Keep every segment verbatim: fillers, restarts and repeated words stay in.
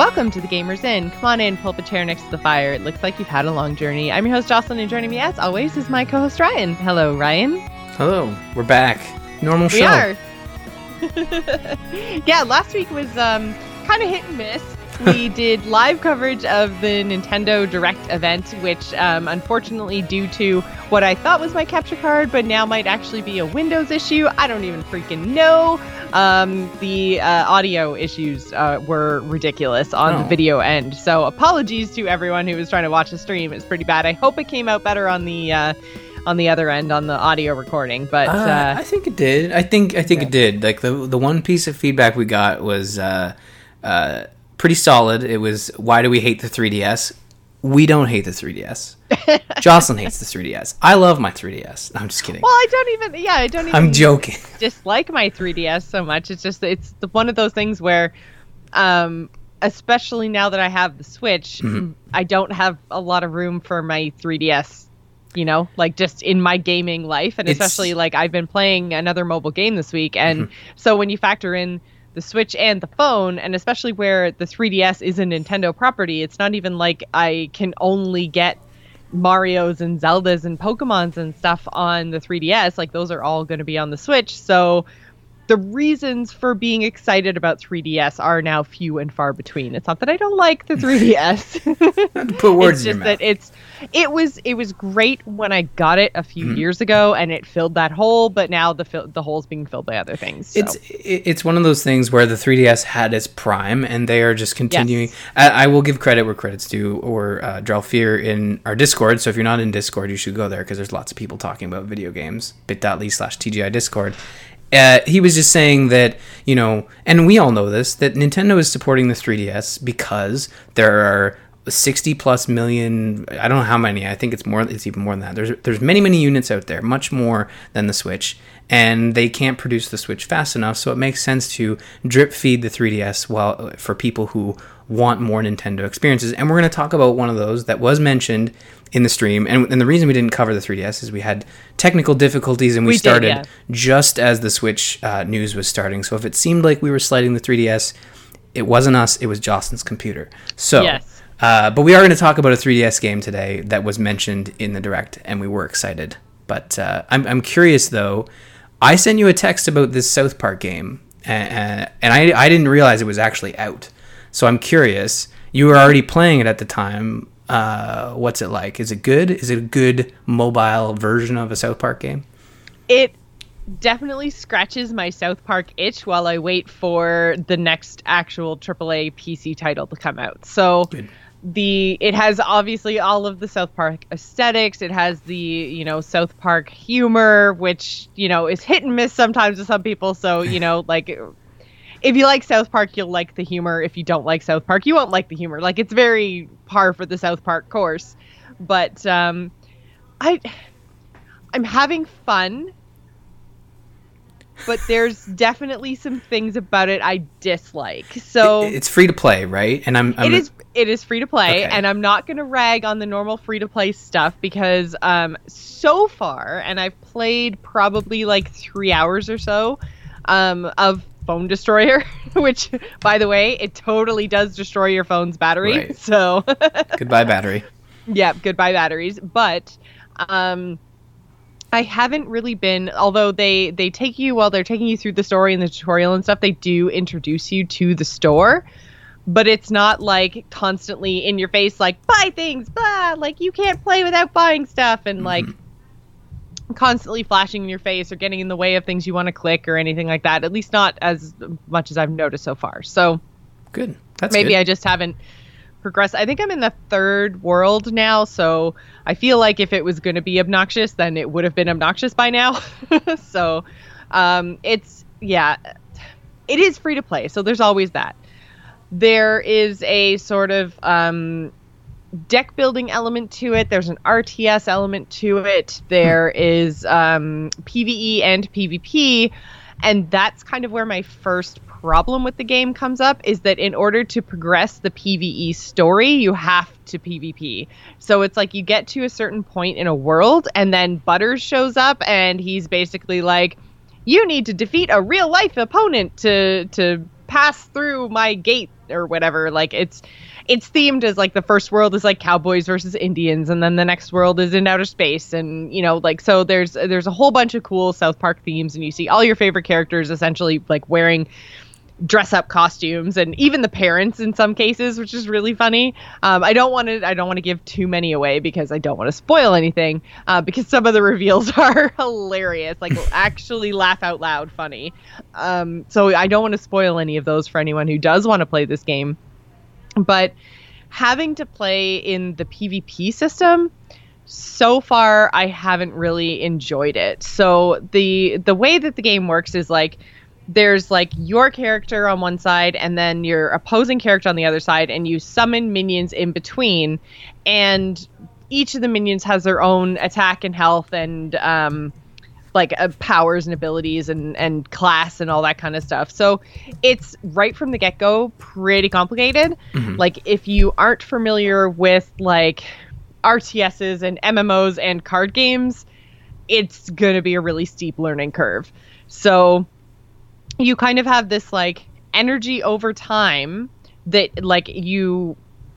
Welcome to the Gamers Inn. Come on in, pull up a chair next to the fire. It looks like you've had a long journey. I'm your host, Jocelyn, and joining me, as always, is my co-host, Ryan. Hello, Ryan. Hello. We're back. Normal show. We are. Yeah, last week was um, kind of hit and miss. We did live coverage of the Nintendo Direct event, which um, unfortunately, due to what I thought was my capture card, but now might actually be a Windows issue. I don't even freaking know. Um, the uh, audio issues uh, were ridiculous on oh. the video end. So apologies to everyone who was trying to watch the stream. It's pretty bad. I hope it came out better on the uh, on the other end, on the audio recording. But uh, uh, I think it did. I think I think okay. it did. Like the the one piece of feedback we got was uh, uh, pretty solid. It was, why do we hate the three D S? We don't hate the three D S. Jocelyn hates the three D S. I love my three D S. I'm just kidding. Well, I don't even, yeah, I don't even I'm joking. dislike my three D S so much. It's just, it's the, one of those things where, um, especially now that I have the Switch, mm-hmm. I don't have a lot of room for my three D S, you know, like just in my gaming life. And it's, especially like I've been playing another mobile game this week. And mm-hmm. so when you factor in the Switch and the phone, and especially where the three D S is a Nintendo property, it's not even like I can only get Mario's and Zelda's and Pokemon's and stuff on the three D S. Like, those are all going to be on the Switch. So the reasons for being excited about three D S are now few and far between. It's not that I don't like the three D S. Not to put words it's in your just mouth. that it's it was it was great when I got it a few mm-hmm. years ago, and it filled that hole. But now the fill, the hole's being filled by other things. So. It's it's one of those things where the three D S had its prime, and they are just continuing. Yes. I, I will give credit where credit's due, or uh, Drelfir in our Discord. So if you're not in Discord, you should go there, because there's lots of people talking about video games. bit.ly slash TGI Discord. Uh, he was just saying that, you know, and we all know this, that Nintendo is supporting the three D S because there are sixty plus million, I don't know how many, I think it's more, it's even more than that. There's there's many, many units out there, much more than the Switch, and they can't produce the Switch fast enough, so it makes sense to drip feed the three D S while, for people who want more Nintendo experiences. And we're going to talk about one of those that was mentioned in the stream, and, and the reason we didn't cover the three D S is we had technical difficulties, and we, we started did, yeah. just as the Switch uh, news was starting. So if it seemed like we were sliding the three D S, it wasn't us, it was Jocelyn's computer. So, yes. uh, but we are going to talk about a three D S game today that was mentioned in the Direct, and we were excited. But uh, I'm, I'm curious, though. I sent you a text about this South Park game, and, and I, I didn't realize it was actually out. So I'm curious. You were already playing it at the time. Uh, what's it like? Is it good? Is it a good mobile version of a South Park game? It definitely scratches my South Park itch while I wait for the next actual triple A P C title to come out. So good. the it has obviously all of the South Park aesthetics. It has the, you know, South Park humor, which, you know, is hit and miss sometimes with some people. So, you know, like, if you like South Park, you'll like the humor. If you don't like South Park, you won't like the humor. Like, it's very par for the South Park course. But um, I, I'm having fun. But there's definitely some things about it I dislike. So it, it's free to play, right? And I'm, I'm it is it is free to play, okay. and I'm not going to rag on the normal free to play stuff because um, so far, and I've played probably like three hours or so um, of Phone Destroyer, which, by the way, it totally does destroy your phone's battery. Right. So goodbye battery. Yeah, goodbye batteries. But um, I haven't really been, although they they take you while they're taking you through the story and the tutorial and stuff, they do introduce you to the store. But it's not like constantly in your face, like, buy things, blah, like you can't play without buying stuff, and mm-hmm. like constantly flashing in your face or getting in the way of things you want to click or anything like that. At least not as much as I've noticed so far. So good. That's maybe good. I just haven't progressed. I think I'm in the third world now, so I feel like if it was going to be obnoxious, then it would have been obnoxious by now. So um, it's, yeah, it is free to play. So there's always that. There is a sort of um, deck building element to it. There's an R T S element to it. There is um, PvE and PvP. And that's kind of where my first problem with the game comes up, is that in order to progress the PvE story, you have to PvP. So it's like you get to a certain point in a world, and then Butters shows up, and he's basically like, you need to defeat a real life opponent to to pass through my gate or whatever. Like it's it's themed as like the first world is like cowboys versus Indians, and then the next world is in outer space, and you know, like so there's there's a whole bunch of cool South Park themes, and you see all your favorite characters essentially like wearing dress up costumes, and even the parents in some cases, which is really funny. Um, I don't want to I don't want to give too many away because I don't want to spoil anything, uh, because some of the reveals are hilarious, like actually laugh out loud funny. Um, so I don't want to spoil any of those for anyone who does want to play this game. But having to play in the PvP system, so far I haven't really enjoyed it. So the the way that the game works is like there's like your character on one side and then your opposing character on the other side, and you summon minions in between, and each of the minions has their own attack and health and um like uh, powers and abilities and and class and all that kind of stuff. So it's right from the get-go pretty complicated. Mm-hmm. Like if you aren't familiar with like R T Ss and M M Os and card games, it's going to be a really steep learning curve. So you kind of have this like energy over time that like you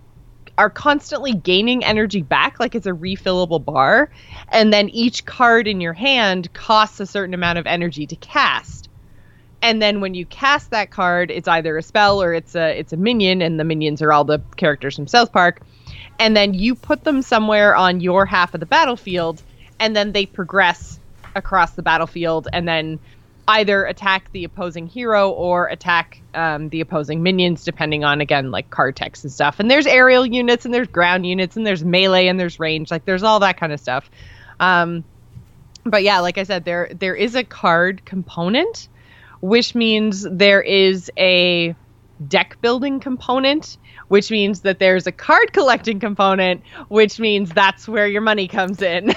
are constantly gaining energy back, like it's a refillable bar, and then each card in your hand costs a certain amount of energy to cast. And then when you cast that card, it's either a spell or it's a it's a minion, and the minions are all the characters from South Park. And then you put them somewhere on your half of the battlefield, and then they progress across the battlefield and then either attack the opposing hero or attack um, the opposing minions, depending on, again, like card text and stuff. And there's aerial units and there's ground units and there's melee and there's range. Like there's all that kind of stuff. Um, but yeah, like I said, there there is a card component, which means there is a deck building component, which means that there's a card collecting component, which means that's where your money comes in.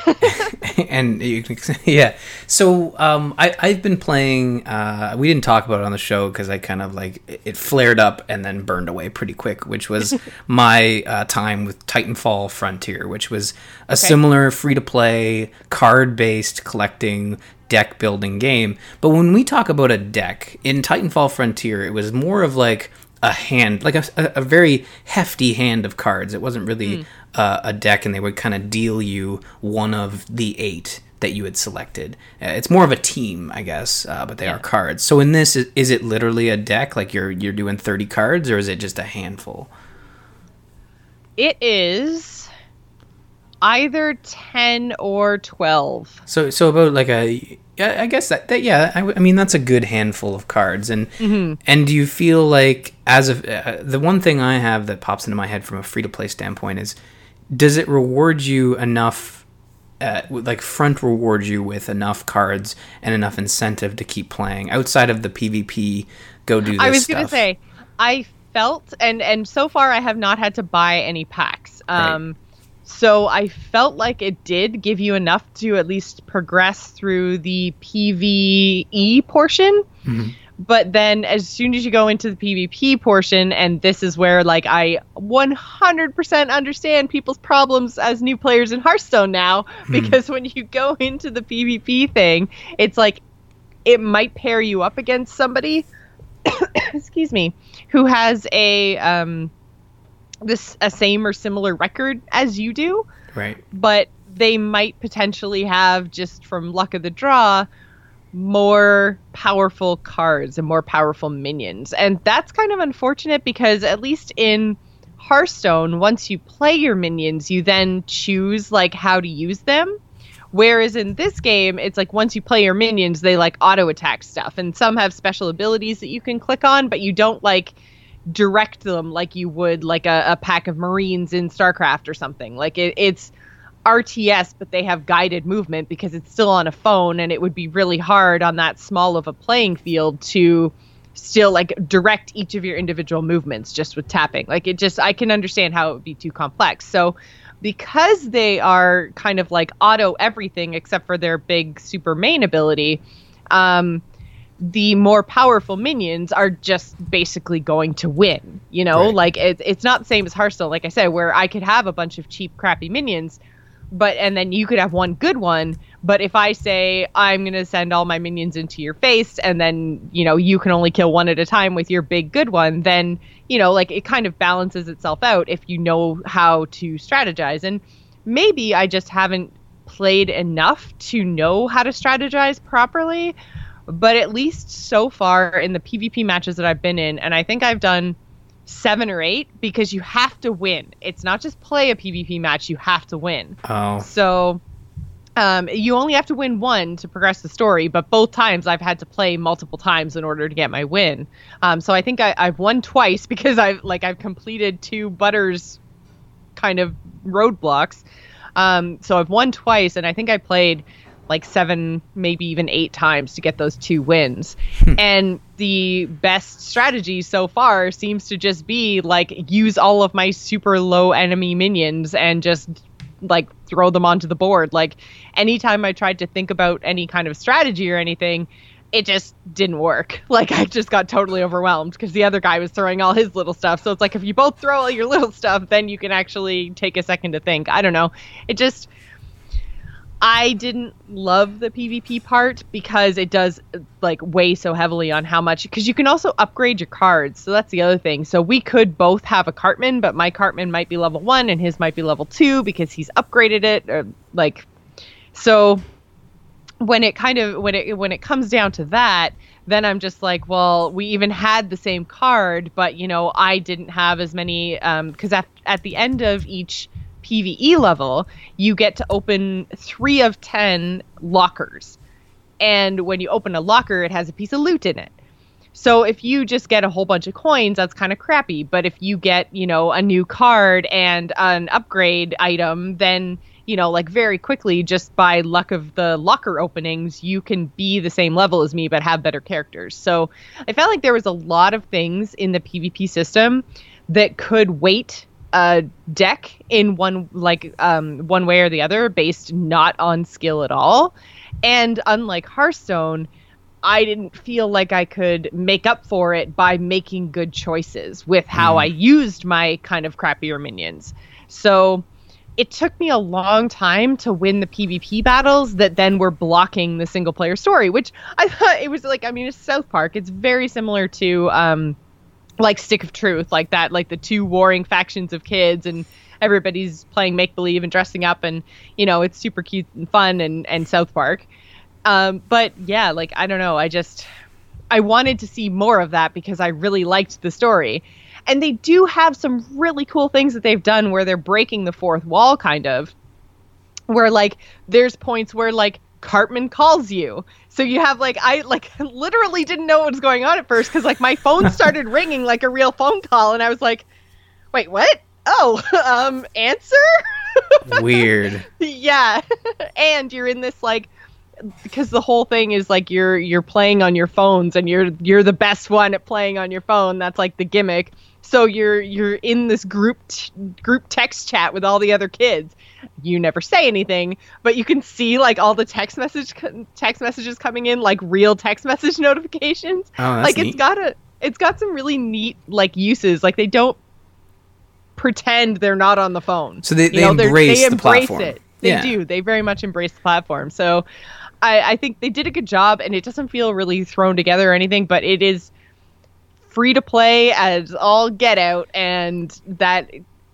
And you can, yeah. So um, I, I've been playing, uh, we didn't talk about it on the show because I kind of like, it flared up and then burned away pretty quick, which was my uh, time with Titanfall Frontier, which was a okay. similar free-to-play, card-based collecting deck building game. But when we talk about a deck, in Titanfall Frontier, it was more of like a hand, like a, a very hefty hand of cards. It wasn't really mm. uh, a deck, and they would kind of deal you one of the eight that you had selected. Uh, it's more of a team, I guess, uh, but they yeah. are cards. So in this, is, is it literally a deck? Like you're you're doing thirty cards, or is it just a handful? It is either ten or twelve. So so about like a, I guess that, that yeah, I, I mean that's a good handful of cards. And mm-hmm. and do you feel like, as a, uh, the one thing I have that pops into my head from a free to play standpoint is, does it reward you enough, uh, like front reward you with enough cards and enough incentive to keep playing outside of the PvP? Go do this I was stuff. gonna say, I felt and and so far I have not had to buy any packs. Um. Right. So I felt like it did give you enough to at least progress through the PvE portion. Mm-hmm. But then as soon as you go into the PvP portion, and this is where like I one hundred percent understand people's problems as new players in Hearthstone now, mm-hmm. because when you go into the PvP thing, it's like it might pair you up against somebody, excuse me, who has a... um. this a same or similar record as you do, right? But they might potentially have, just from luck of the draw, more powerful cards and more powerful minions. And that's kind of unfortunate because at least in Hearthstone, once you play your minions, you then choose like how to use them. Whereas in this game, it's like once you play your minions, they like auto attack stuff, and some have special abilities that you can click on, but you don't like direct them like you would like a, a pack of Marines in StarCraft or something. Like it, it's R T S, but they have guided movement because it's still on a phone, and it would be really hard on that small of a playing field to still like direct each of your individual movements just with tapping. Like it just, I can understand how it would be too complex. So because they are kind of like auto everything except for their big super main ability, um, the more powerful minions are just basically going to win, you know, right. Like it, it's not the same as Hearthstone, like I said, where I could have a bunch of cheap, crappy minions, but and then you could have one good one, But if I say I'm going to send all my minions into your face and then, you know, you can only kill one at a time with your big good one, then, you know, like it kind of balances itself out if you know how to strategize. And maybe I just haven't played enough to know how to strategize properly. But at least so far in the PvP matches that I've been in, and I think I've done seven or eight, because you have to win. It's not just play a PvP match, you have to win. Oh. So um, you only have to win one to progress the story, but both times I've had to play multiple times in order to get my win. Um, so I think I, I've won twice because I've like I've completed two Butters kind of roadblocks. Um, so I've won twice, and I think I played like seven, maybe even eight times to get those two wins. And the best strategy so far seems to just be like use all of my super low enemy minions and just like throw them onto the board. Like anytime I tried to think about any kind of strategy or anything, it just didn't work. Like I just got totally overwhelmed because the other guy was throwing all his little stuff. So it's like if you both throw all your little stuff, then you can actually take a second to think. I don't know. It just... I didn't love the PvP part because it does like weigh so heavily on how much, because you can also upgrade your cards. So that's the other thing. So we could both have a Cartman, but my Cartman might be level one and his might be level two because he's upgraded it. Or like, so when it kind of, when it, when it comes down to that, then I'm just like, well, we even had the same card, but you know, I didn't have as many, um, cause at, at the end of each PvE level, you get to open three of ten lockers. And when you open a locker, it has a piece of loot in it. So if you just get a whole bunch of coins, that's kind of crappy. But if you get, you know, a new card and an upgrade item, then, you know, like very quickly, just by luck of the locker openings, you can be the same level as me, but have better characters. So I felt like there was a lot of things in the PvP system that could weight a deck in one like um one way or the other based not on skill at all. And unlike Hearthstone, I didn't feel like I could make up for it by making good choices with how mm. I used my kind of crappier minions. So it took me a long time to win the PvP battles that then were blocking the single player story, which I thought it was like, I mean, it's South Park. It's very similar to um like Stick of Truth, like that, like the two warring factions of kids and everybody's playing make-believe and dressing up and, you know, it's super cute and fun and, and South Park. Um, but yeah, like, I don't know. I just, I wanted to see more of that because I really liked the story. And they do have some really cool things that they've done where they're breaking the fourth wall, kind of, where like, there's points where like, Cartman calls you. So you have like, I like literally didn't know what was going on at first because like my phone started ringing like a real phone call and I was like, wait, what? Oh, um, answer? Weird. Yeah. And you're in this like, because the whole thing is like you're you're playing on your phones and you're you're the best one at playing on your phone. That's like the gimmick. So you're you're in this group t- group text chat with all the other kids. You never say anything, but you can see like all the text message text messages coming in, like real text message notifications. Oh, that's like neat. it's got a it's got some really neat like uses. Like they don't pretend they're not on the phone. So they, you they know, embrace they the embrace platform. it. They yeah. do. They very much embrace the platform. So I, I think they did a good job, and it doesn't feel really thrown together or anything, but it is free to play as all get out, and that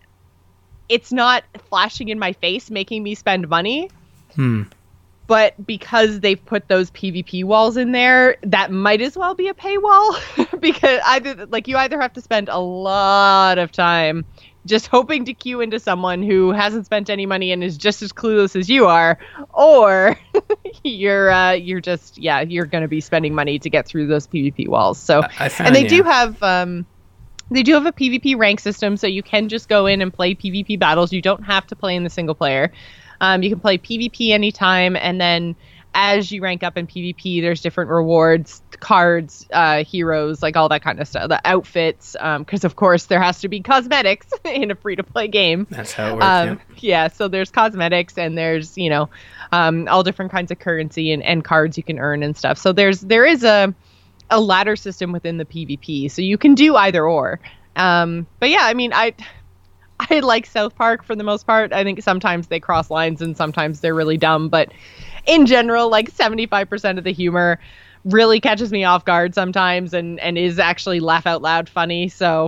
it's not flashing in my face making me spend money. Hmm. But because they've put those PvP walls in there, that might as well be a paywall because either like you either have to spend a lot of time just hoping to queue into someone who hasn't spent any money and is just as clueless as you are, or you're uh, you're just yeah you're going to be spending money to get through those PvP walls. So I found, and they yeah. do have um, they do have a PvP rank system, so you can just go in and play PvP battles. You don't have to play in the single player. Um, you can play PvP anytime, and then as you rank up in PvP, there's different rewards, cards, uh, heroes, like all that kind of stuff, the outfits, because um, of course there has to be cosmetics in a free-to-play game. That's how it works, um, yeah. yeah, so there's cosmetics, and there's, you know, um, all different kinds of currency and, and cards you can earn and stuff. So there's there is a, a ladder system within the PvP, so you can do either or. Um, but yeah, I mean, I... I like South Park for the most part. I think sometimes they cross lines and sometimes they're really dumb, but in general, like seventy-five percent of the humor really catches me off guard sometimes and, and is actually laugh out loud funny. So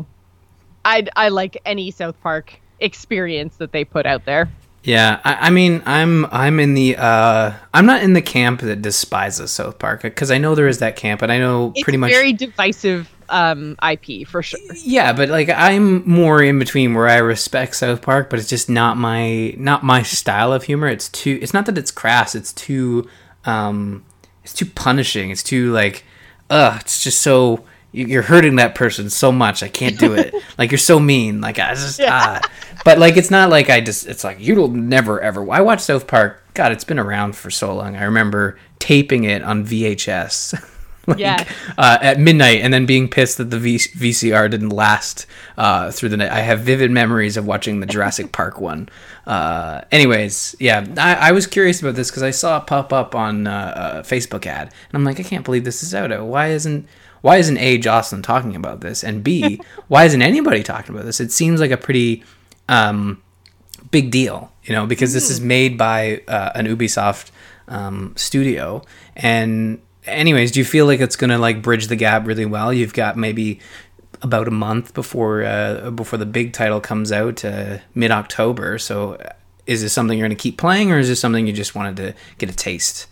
I I like any South Park experience that they put out there. Yeah, I, I mean, I'm I'm in the uh, I'm not in the camp that despises South Park, because I know there is that camp, and I know it's pretty much very divisive um, I P for sure. Yeah, but like I'm more in between where I respect South Park, but it's just not my not my style of humor. It's too. It's not that it's crass. It's too. Um, it's too punishing. It's too like, ugh. It's just so. You're hurting that person so much. I can't do it. Like, you're so mean. Like, I just, yeah. ah. But, like, it's not like I just, it's like, you'll never, ever. I watched South Park. God, it's been around for so long. I remember taping it on V H S. like, yeah. Uh, at midnight, and then being pissed that the v- VCR didn't last uh, through the night. I have vivid memories of watching the Jurassic Park one. Uh, anyways, yeah, I, I was curious about this because I saw it pop up on uh, a Facebook ad. And I'm like, I can't believe this is out. Why isn't... Why isn't A, Jocelyn talking about this? And B, why isn't anybody talking about this? It seems like a pretty um, big deal, you know, because mm. this is made by uh, an Ubisoft um, studio. And anyways, do you feel like it's going to like bridge the gap really well? You've got maybe about a month before uh, before the big title comes out, uh, mid-October. So is this something you're going to keep playing, or is this something you just wanted to get a taste?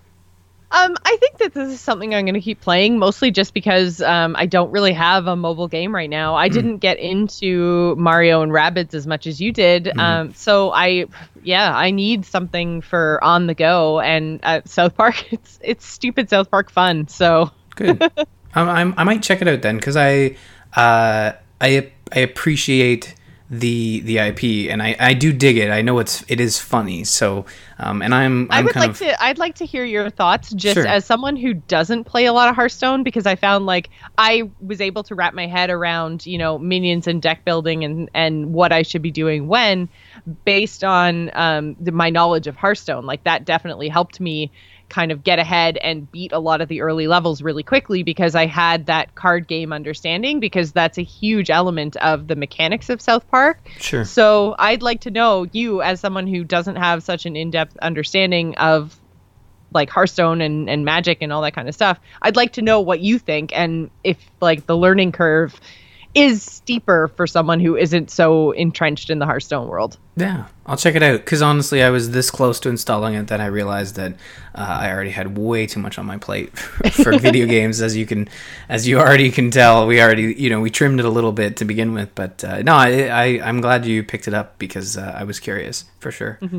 Um, I think that this is something I'm going to keep playing, mostly just because um, I don't really have a mobile game right now. I mm. didn't get into Mario and Rabbids as much as you did. Mm. Um, so I, yeah, I need something for on the go. And uh, South Park, it's it's stupid South Park fun. So good. I'm, I'm, I might check it out then, because I, uh, I I appreciate the the I P, and I, I do dig it. I know it's it is funny. So um and I'm, I'm I would kind like of... to I'd like to hear your thoughts just Sure. as someone who doesn't play a lot of Hearthstone, because I found like I was able to wrap my head around, you know, minions and deck building and and what I should be doing when, based on um the, my knowledge of Hearthstone. Like that definitely helped me kind of get ahead and beat a lot of the early levels really quickly, because I had that card game understanding, because that's a huge element of the mechanics of South Park. Sure. So I'd like to know, you as someone who doesn't have such an in-depth understanding of like Hearthstone and, and Magic and all that kind of stuff, I'd like to know what you think, and if like the learning curve is steeper for someone who isn't so entrenched in the Hearthstone world. Yeah, I'll check it out, because honestly, I was this close to installing it that I realized that uh, I already had way too much on my plate for video games, as you can, as you already can tell. We already, you know, we trimmed it a little bit to begin with, but uh, no, I, I, I'm glad you picked it up, because uh, I was curious for sure. Mm-hmm.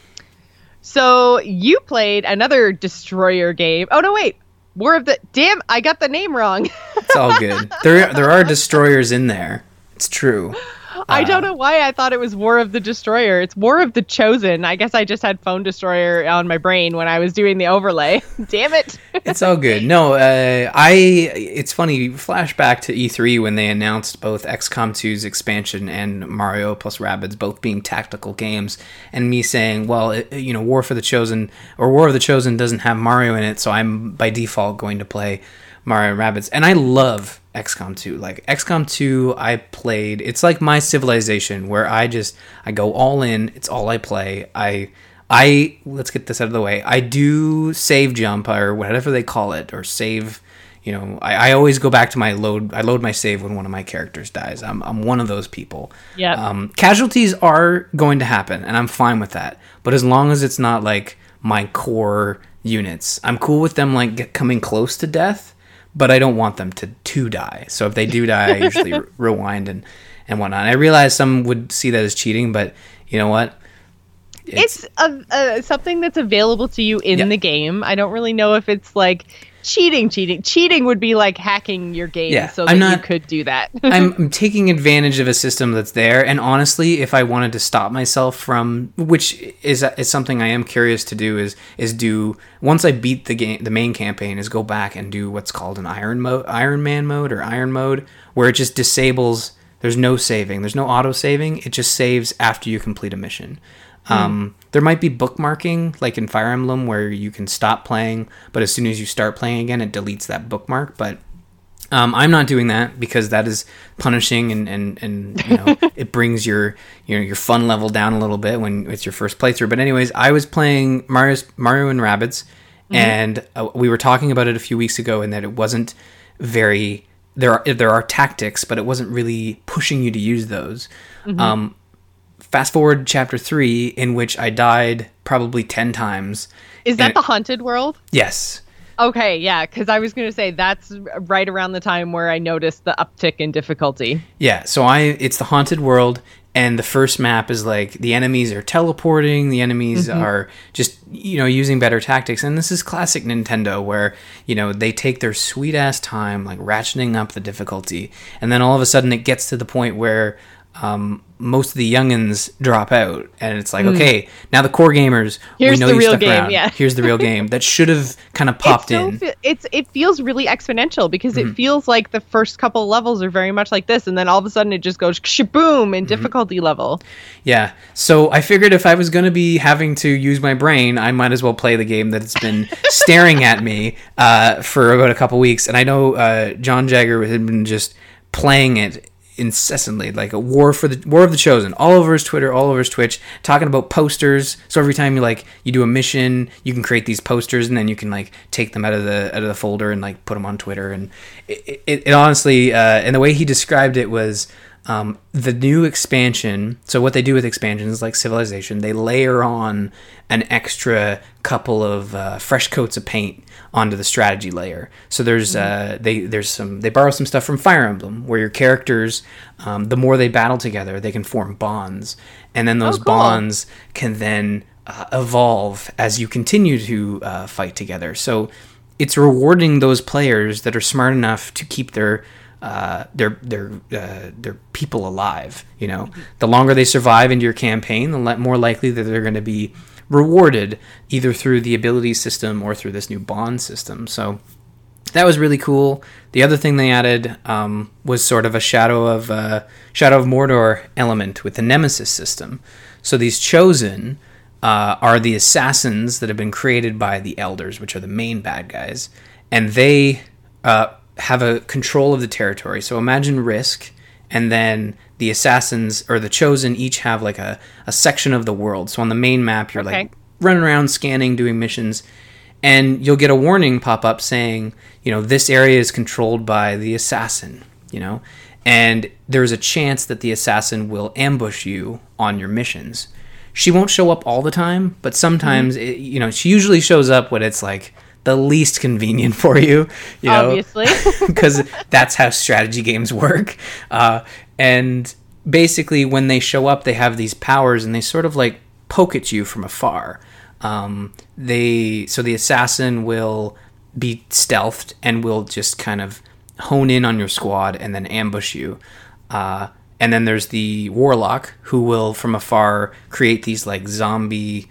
So you played another Destroyer game. Oh no, wait. War of the... Damn, I got the name wrong. It's all good. There there are destroyers in there. It's true. I don't know why I thought it was War of the Destroyer. It's War of the Chosen. I guess I just had Phone Destroyer on my brain when I was doing the overlay. Damn it. It's all good. No, uh, I. It's funny. Flashback to E three when they announced both X COM two's expansion and Mario plus Rabbids both being tactical games, and me saying, well, it, you know, War for the Chosen or War of the Chosen doesn't have Mario in it, so I'm by default going to play Mario and Rabbids. And I love X COM two. Like X COM two, I played. It's like my Civilization, where I just I go all in. It's all I play. I I let's get this out of the way. I do save jump or whatever they call it, or save. You know, I, I always go back to my load. I load my save when one of my characters dies. I'm I'm one of those people. Yeah. Um, casualties are going to happen, and I'm fine with that. But as long as it's not like my core units, I'm cool with them like get, coming close to death. But I don't want them to, to die. So if they do die, I usually re- rewind and, and whatnot. I realize some would see that as cheating, but you know what? It's, it's a, a, something that's available to you in yeah. the game. I don't really know if it's like cheating, cheating. Cheating would be like hacking your game yeah, so that not, you could do that. I'm, I'm taking advantage of a system that's there. And honestly, if I wanted to stop myself from, which is is something I am curious to do, is is do, once I beat the game, the main campaign, is go back and do what's called an Iron mode, Iron Man mode or Iron mode, where it just disables, there's no saving, there's no auto saving, it just saves after you complete a mission. Um, there might be bookmarking, like in Fire Emblem, where you can stop playing, but as soon as you start playing again, it deletes that bookmark. But Um, I'm not doing that because that is punishing, and, and, and you know it brings your you know your fun level down a little bit when it's your first playthrough. But anyways, I was playing Mario's, Mario and Rabbids, mm-hmm. and uh, we were talking about it a few weeks ago, and that it wasn't very there are there are tactics, but it wasn't really pushing you to use those. Mm-hmm. Um, fast forward chapter three, in which I died probably ten times. Is that the haunted world? Yes. Okay, yeah, because I was going to say that's right around the time where I noticed the uptick in difficulty. Yeah, so I it's the haunted world, and the first map is like the enemies are teleporting, the enemies mm-hmm. are just, you know, using better tactics. And this is classic Nintendo where, you know, they take their sweet ass time, like ratcheting up the difficulty. And then all of a sudden it gets to the point where um, most of the youngins drop out, and it's like, mm. okay, now the core gamers, here's we know the you real stuck game, around. yeah. Here's the real game that should have kind of popped it's so in. Fe- it's it feels really exponential because mm-hmm. it feels like the first couple levels are very much like this, and then all of a sudden it just goes shaboom in mm-hmm. difficulty level. Yeah, so I figured if I was going to be having to use my brain, I might as well play the game that's been staring at me uh, for about a couple weeks. And I know uh, John Jagger had been just playing it incessantly, like a war for the war of the chosen, all over his Twitter, all over his Twitch, talking about posters. So every time you like you do a mission, you can create these posters, and then you can like take them out of the out of the folder and like put them on Twitter. And it, it, it honestly, uh, and the way he described it was um, the new expansion. So what they do with expansions, like Civilization, they layer on an extra couple of uh, fresh coats of paint onto the strategy layer. So there's uh, they there's some they borrow some stuff from Fire Emblem, where your characters, um, the more they battle together, they can form bonds, and then those oh, cool. bonds can then uh, evolve as you continue to uh, fight together. So it's rewarding those players that are smart enough to keep their uh, their their uh, their people alive. You know, the longer they survive into your campaign, the le- more likely that they're going to be rewarded either through the ability system or through this new bond system. So that was really cool. The other thing they added um, was sort of a Shadow of uh, Shadow of Mordor element with the Nemesis system. So these chosen uh, are the assassins that have been created by the elders, which are the main bad guys, and they uh, have a control of the territory. So imagine Risk, and then the assassins or the chosen each have like a, a section of the world. So on the main map, you're okay. like running around scanning, doing missions, and you'll get a warning pop up saying, you know, this area is controlled by the assassin, you know, and there's a chance that the assassin will ambush you on your missions. She won't show up all the time, but sometimes, mm-hmm. it, you know, she usually shows up when it's like the least convenient for you, you know, obviously, because that's how strategy games work. Uh, and basically when they show up, they have these powers and they sort of like poke at you from afar. Um, they, so the assassin will be stealthed and will just kind of hone in on your squad and then ambush you. Uh, and then there's the warlock who will from afar create these like zombie,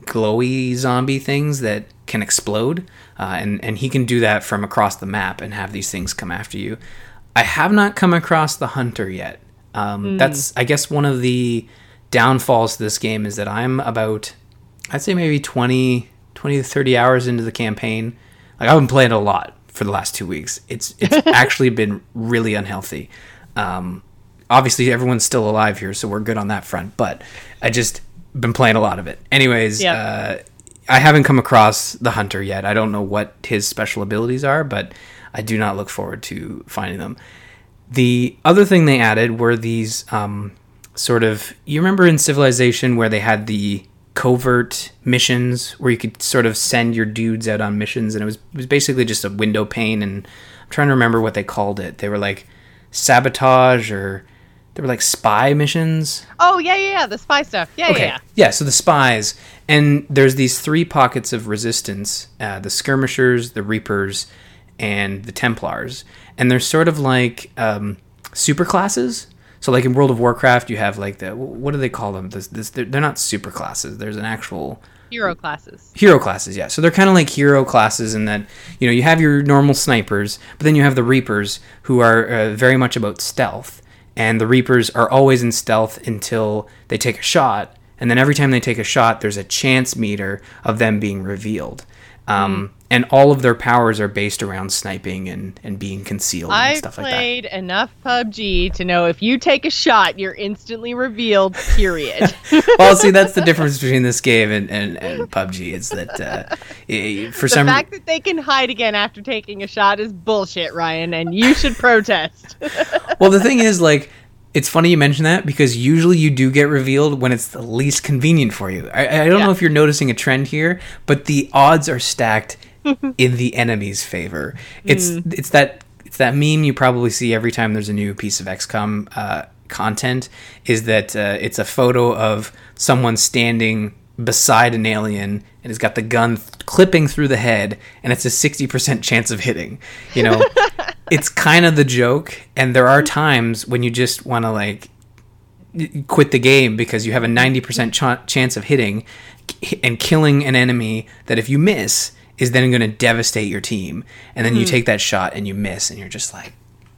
glowy zombie things that can explode. Uh, and, and he can do that from across the map and have these things come after you. I have not come across the hunter yet. Um, mm. That's, I guess, one of the downfalls to this game is that I'm about, I'd say maybe twenty, twenty to thirty hours into the campaign. Like, I've been playing it a lot for the last two weeks. It's it's actually been really unhealthy. Um, obviously, everyone's still alive here, so we're good on that front. But I just been playing a lot of it. Anyways, yep. uh, I haven't come across the hunter yet. I don't know what his special abilities are, but I do not look forward to finding them. The other thing they added were these um, sort of... You remember in Civilization where they had the covert missions where you could sort of send your dudes out on missions, and it was it was basically just a window pane, and I'm trying to remember what they called it. They were like sabotage, or they were like spy missions. Oh, yeah, yeah, yeah, the spy stuff. Yeah, okay. yeah, yeah. Yeah, so the spies. And there's these three pockets of resistance, uh, the skirmishers, the reapers, and the Templars. And they're sort of like um, super classes. So like in World of Warcraft, you have like the, what do they call them? This, this, they're, they're not super classes. There's an actual... Hero classes. Hero classes, yeah. So they're kind of like hero classes in that, you know, you have your normal snipers, but then you have the Reapers who are uh, very much about stealth. And the Reapers are always in stealth until they take a shot. And then every time they take a shot, there's a chance meter of them being revealed. Um, mm. And all of their powers are based around sniping and, and being concealed and I've stuff like that. I've played enough P U B G to know if you take a shot, you're instantly revealed, period. Well, see, that's the difference between this game and, and, and P U B G is that uh, for the some... The fact that they can hide again after taking a shot is bullshit, Ryan, and you should protest. Well, the thing is, like, it's funny you mention that because usually you do get revealed when it's the least convenient for you. I, I don't yeah. know if you're noticing a trend here, but the odds are stacked in the enemy's favor. It's mm. it's that it's that meme you probably see every time there's a new piece of X COM uh, content. Is that uh, it's a photo of someone standing beside an alien and has got the gun th- clipping through the head, and it's a sixty percent chance of hitting. You know, it's kind of the joke, and there are times when you just want to like quit the game because you have a ninety percent ch- chance of hitting and killing an enemy that if you miss is then going to devastate your team, and then mm. you take that shot and you miss and you're just like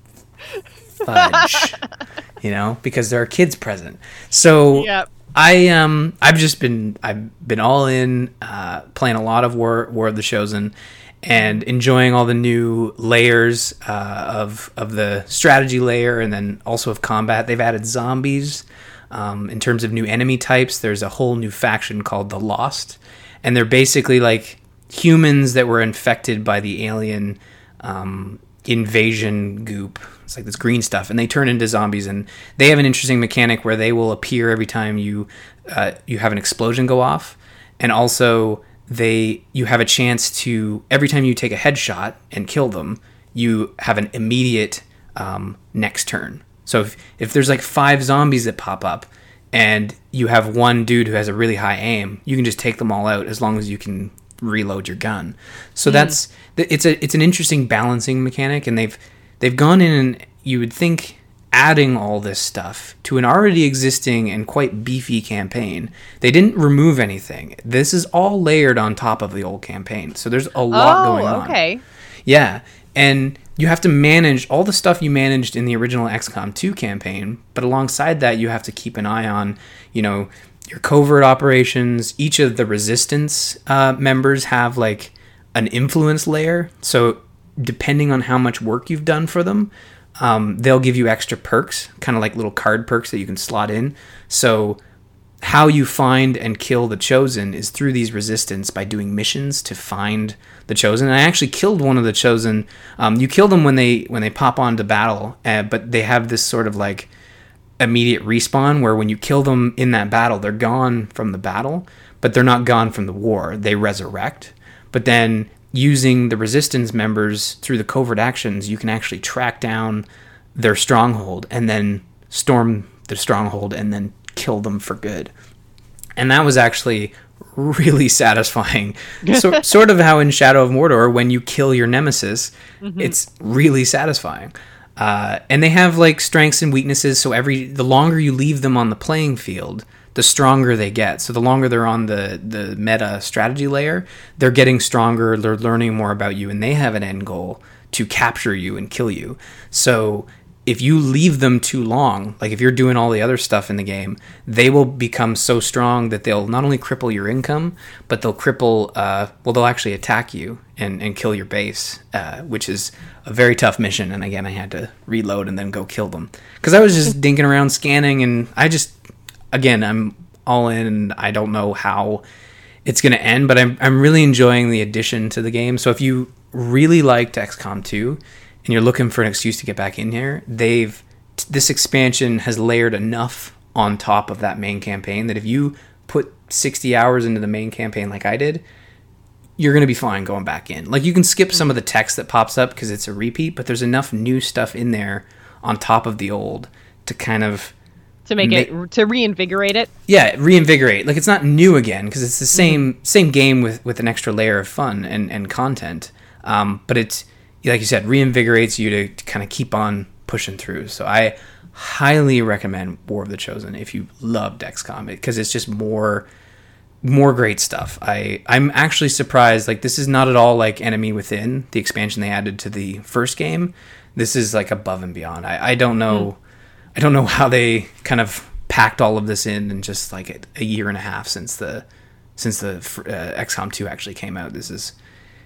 fudge. You know, because there are kids present. So yep. I um I've just been I've been all in uh, playing a lot of War War of the Chosen and enjoying all the new layers uh, of of the strategy layer and then also of combat. They've added zombies um, in terms of new enemy types. There's a whole new faction called the Lost, and they're basically like humans that were infected by the alien um, invasion goop. It's like this green stuff, and they turn into zombies, and they have an interesting mechanic where they will appear every time you uh, you have an explosion go off, and also they you have a chance to every time you take a headshot and kill them, you have an immediate um, next turn. So if if there's like five zombies that pop up, and you have one dude who has a really high aim, you can just take them all out as long as you can reload your gun. So mm. that's it's a it's an interesting balancing mechanic, and they've they've gone in and you would think adding all this stuff to an already existing and quite beefy campaign. They didn't remove anything. This is all layered on top of the old campaign. So there's a lot oh, going on. Okay. Yeah. And you have to manage all the stuff you managed in the original X COM two campaign, but alongside that you have to keep an eye on, you know, your covert operations. Each of the resistance uh, members have like an influence layer. So depending on how much work you've done for them, um, they'll give you extra perks, kind of like little card perks that you can slot in. So how you find and kill the Chosen is through these resistance by doing missions to find the Chosen. And I actually killed one of the Chosen. Um, you kill them when they when they pop onto battle, uh, but they have this sort of like immediate respawn where when you kill them in that battle, they're gone from the battle, but they're not gone from the war. They resurrect. But then using the resistance members through the covert actions, you can actually track down their stronghold and then storm the stronghold and then kill them for good. And that was actually really satisfying. So, sort of how in Shadow of Mordor, when you kill your nemesis, mm-hmm. it's really satisfying. Uh, and they have like strengths and weaknesses. So every the longer you leave them on the playing field, the stronger they get. So the longer they're on the, the meta strategy layer, they're getting stronger, they're learning more about you, and they have an end goal to capture you and kill you. So if you leave them too long, like if you're doing all the other stuff in the game, they will become so strong that they'll not only cripple your income, but they'll cripple, uh, well, they'll actually attack you and, and kill your base, uh, which is a very tough mission. And again, I had to reload and then go kill them. Because I was just dinking around scanning, and I just, again, I'm all in, and I don't know how it's going to end, but I'm I'm really enjoying the addition to the game. So if you really liked X COM two, and you're looking for an excuse to get back in here, they've this expansion has layered enough on top of that main campaign that if you put sixty hours into the main campaign like I did, you're going to be fine going back in. Like, you can skip some of the text that pops up because it's a repeat, but there's enough new stuff in there on top of the old to kind of to make ma- it to reinvigorate it. Yeah, reinvigorate. Like, it's not new again because it's the same mm-hmm. same game with with an extra layer of fun and and content. Um, but it's, like you said, reinvigorates you to, to kind of keep on pushing through. So I highly recommend War of the Chosen if you loved X COM, because it's just more more great stuff. I, I'm actually surprised. Like, this is not at all like Enemy Within, the expansion they added to the first game. This is like above and beyond. I, I don't know. Mm. I don't know how they kind of packed all of this in in just like a, a year and a half since the since the uh, X COM two actually came out. This is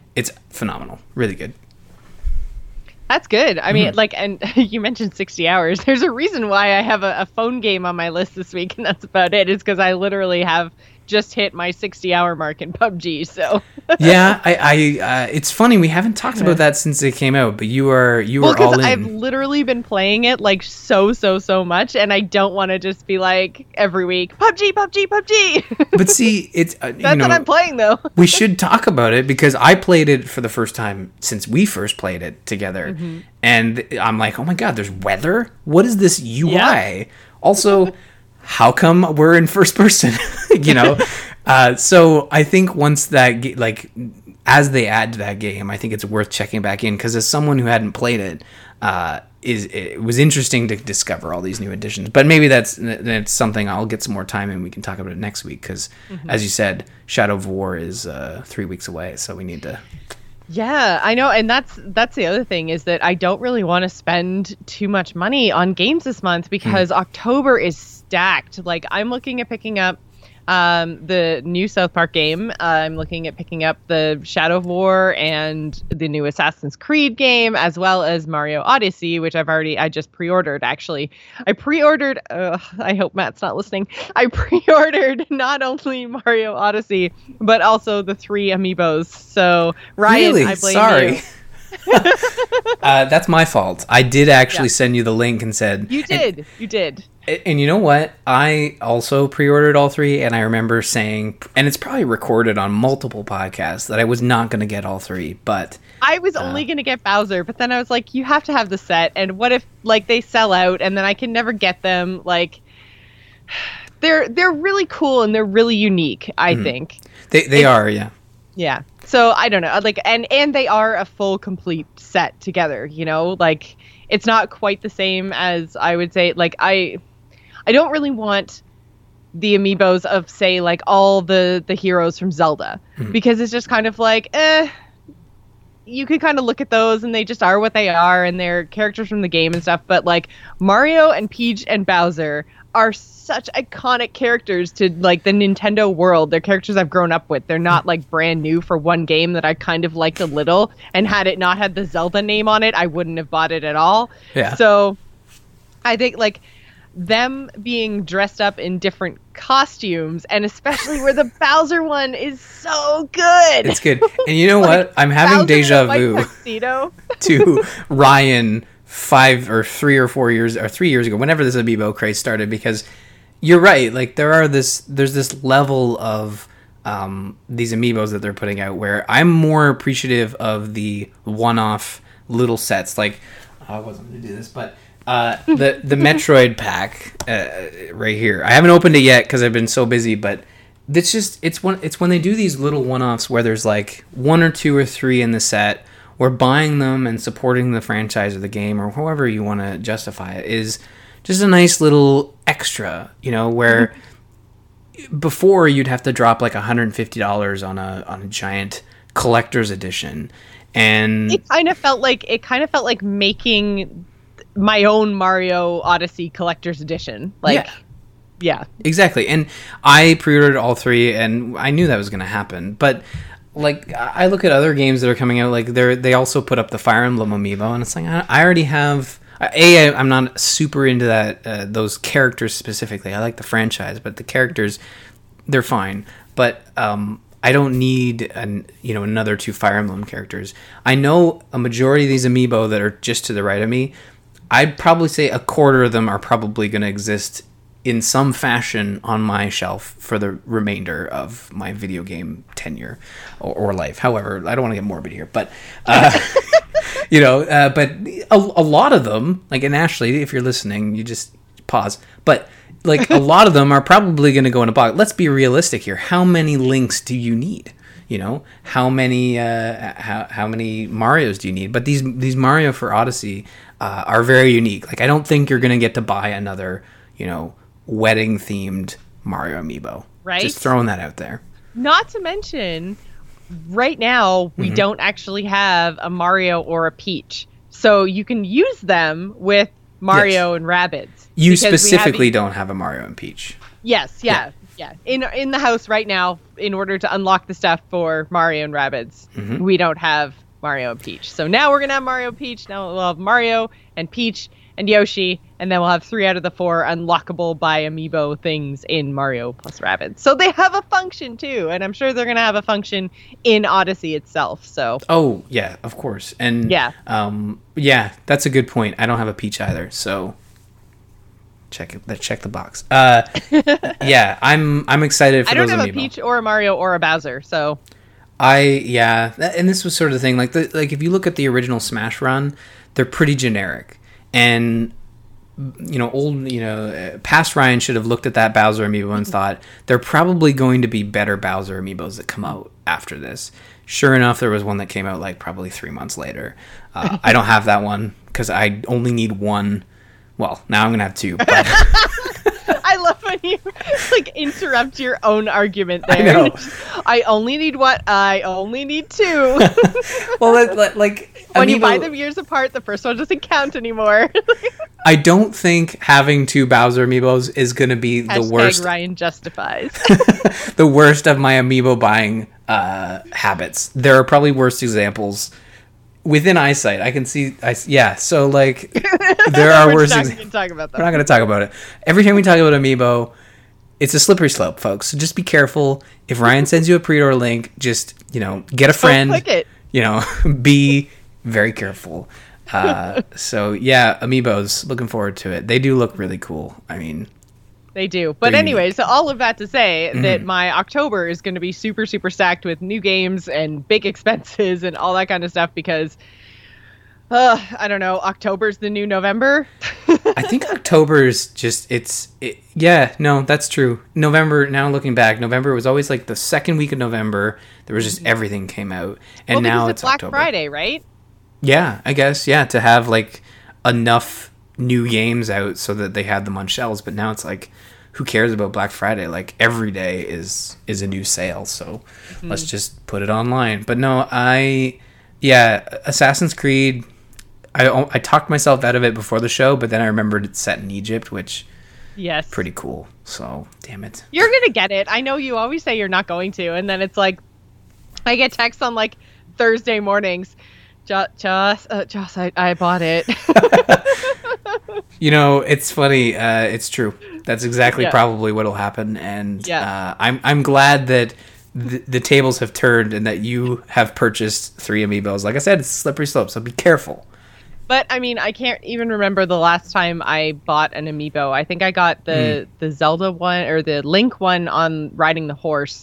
it's phenomenal, really good. That's good. I mean, mm. like, and you mentioned sixty hours. There's a reason why I have a, a phone game on my list this week, and that's about it. Is because I literally have just hit my sixty hour mark in P U B G. So yeah, I, I uh, it's funny we haven't talked about that since it came out, but you are you well, are all in. I've literally been playing it like so so so much, and I don't want to just be like every week P U B G, P U B G, P U B G. But see, it's uh, that's you know, what I'm playing though. We should talk about it because I played it for the first time since we first played it together, mm-hmm. and I'm like, oh my god, there's weather. What is this U I? Yeah. Also, how come we're in first person? You know. Uh, so I think once that, ge- like, as they add to that game, I think it's worth checking back in because as someone who hadn't played it, uh, is it was interesting to discover all these new additions. But maybe that's that's something I'll get some more time and we can talk about it next week because, mm-hmm. as you said, Shadow of War is uh, three weeks away, so we need to. Yeah, I know, and that's that's the other thing is that I don't really want to spend too much money on games this month because mm. October is stacked. Like I'm looking at picking up. Um, the new South Park game. Uh, I'm looking at picking up the Shadow of War and the new Assassin's Creed game, as well as Mario Odyssey, which I've already, I just pre-ordered, actually. I pre-ordered, uh, I hope Matt's not listening. I pre-ordered not only Mario Odyssey, but also the three amiibos. So, Ryan, really? I blame Sorry. you. uh, that's my fault. I did actually yeah. send you the link and said... You did. And, you did. And you know what? I also pre-ordered all three, and I remember saying... And it's probably recorded on multiple podcasts that I was not going to get all three, but... I was uh, only going to get Bowser, but then I was like, you have to have the set, and what if, like, they sell out, and then I can never get them? Like... They're they're really cool, and they're really unique, I mm-hmm. think. They they it's, are, yeah. Yeah. So I don't know, like, and and they are a full complete set together, you know, like it's not quite the same as I would say, like I, I don't really want the amiibos of say like all the the heroes from Zelda mm-hmm. because it's just kind of like, eh, you could kind of look at those and they just are what they are and they're characters from the game and stuff, but like Mario and Peach and Bowser are such iconic characters to like the Nintendo world. They're characters I've grown up with. They're not like brand new for one game that I kind of liked a little, and had it not had the Zelda name on it, I wouldn't have bought it at all. Yeah. So I think like them being dressed up in different costumes, and especially where the Bowser one is so good. It's good. And you know like, what? I'm having Bowser deja vu to Ryan five or three or four years or three years ago, whenever this amiibo craze started, because you're right, like there are this there's this level of um these amiibos that they're putting out where I'm more appreciative of the one-off little sets. Like oh, I wasn't gonna do this, but uh the the Metroid pack uh, right here, I haven't opened it yet because I've been so busy, but it's just it's one it's when they do these little one-offs where there's like one or two or three in the set. Or buying them and supporting the franchise or the game or however you want to justify it is just a nice little extra, you know, where mm-hmm. before you'd have to drop like one hundred fifty dollars on a on a giant collector's edition. And it kind of felt like it kind of felt like making my own Mario Odyssey collector's edition. Like yeah. yeah. Exactly. And I pre-ordered all three and I knew that was going to happen, but like I look at other games that are coming out, like they're they also put up the Fire Emblem amiibo, and it's like I already have. A, I'm not super into that uh, those characters specifically. I like the franchise, but the characters, they're fine. But um, I don't need an you know another two Fire Emblem characters. I know a majority of these amiibo that are just to the right of me. I'd probably say a quarter of them are probably going to exist in some fashion on my shelf for the remainder of my video game tenure or, or life. However, I don't want to get morbid here, but uh, you know, uh, but a, a lot of them, like, and Ashley, if you're listening, you just pause. But like a lot of them are probably going to go in a box. Let's be realistic here. How many links do you need? You know, how many uh, how how many Marios do you need? But these these Mario for Odyssey uh, are very unique. Like, I don't think you're going to get to buy another, you know, wedding themed Mario amiibo. Right. Just throwing that out there. Not to mention, right now we mm-hmm. don't actually have a Mario or a Peach, so you can use them with Mario yes. and Rabbids. You specifically have... don't have a Mario and Peach. Yes, yeah, yeah. yeah. In in the house right now, in order to unlock the stuff for Mario and Rabbids, mm-hmm. we don't have Mario and Peach. So now we're gonna have Mario and Peach. Now we'll have Mario and Peach and Yoshi, and then we'll have three out of the four unlockable by amiibo things in Mario plus Rabbids. So they have a function too, and I'm sure they're gonna have a function in Odyssey itself. So oh yeah, of course, and yeah, um, yeah, that's a good point. I don't have a Peach either, so check it. Let's check the box. Uh, yeah, I'm I'm excited for I don't those have amiibo. a Peach or a Mario or a Bowser, so. I yeah, and this was sort of the thing. Like the like, if you look at the original Smash run, they're pretty generic, and you know, old you know, past Ryan should have looked at that Bowser amiibo and thought there are probably going to be better Bowser amiibos that come out after this. Sure enough, there was one that came out like probably three months later. Uh, I don't have that one because I only need one. Well, now I'm gonna have two. But I love when you like interrupt your own argument there. I know. I only need what? I only need two. Well, like when amiibo, you buy them years apart, the first one doesn't count anymore. I don't think having two Bowser amiibos is going to be Hashtag the worst. Ryan justifies. The worst of my amiibo buying uh, habits. There are probably worse examples within eyesight. I can see. I, yeah. So like, there are We're worse. not Ex- gonna talk about that. We're not going to talk about it. Every time we talk about amiibo, it's a slippery slope, folks. So just be careful. If Ryan sends you a pre-order link, just you know, get a friend. Don't click it. You know, be very careful. Uh, so yeah, amiibos. Looking forward to it. They do look really cool. I mean, they do. But anyway, so all of that to say mm-hmm. that my October is going to be super, super stacked with new games and big expenses and all that kind of stuff because, uh, I don't know, October's the new November. I think October's just, it's, it, yeah, no, that's true. November, now looking back, November was always like the second week of November. There was just everything came out. And well, now it's, it's Black October. Friday, right? Yeah, I guess, yeah, to have like enough new games out so that they had them on shelves. But now it's like, who cares about Black Friday? Like every day is is a new sale, so mm-hmm. let's just put it online. But no, I, yeah, Assassin's Creed, I, I talked myself out of it before the show, but then I remembered it's set in Egypt, which yes, pretty cool. So, damn it. You're going to get it. I know you always say you're not going to, and then it's like, I get texts on like Thursday mornings, Joss, Joss, uh, Joss I, I bought it. You know, it's funny. Uh, it's true. That's exactly yeah. probably what'll happen, and yeah. uh, I'm I'm glad that th- the tables have turned and that you have purchased three amiibos. Like I said, it's a slippery slope, so be careful. But I mean, I can't even remember the last time I bought an amiibo. I think I got the mm. the Zelda one or the Link one on riding the horse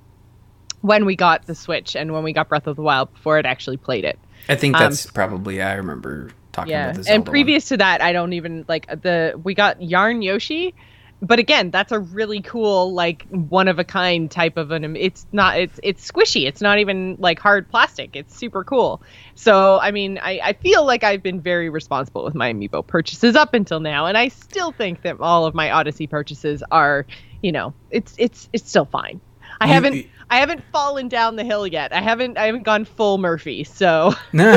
when we got the Switch and when we got Breath of the Wild before it actually played it. I think that's um, probably I remember. Talking yeah, about the Zelda and previous one. to that, I don't even like the. We got Yarn Yoshi, but again, that's a really cool, like one of a kind type of an. It's not. It's it's squishy. It's not even like hard plastic. It's super cool. So I mean, I, I feel like I've been very responsible with my amiibo purchases up until now, and I still think that all of my Odyssey purchases are, you know, it's it's it's still fine. I you, haven't. I haven't fallen down the hill yet. I haven't. I haven't gone full Murphy. So.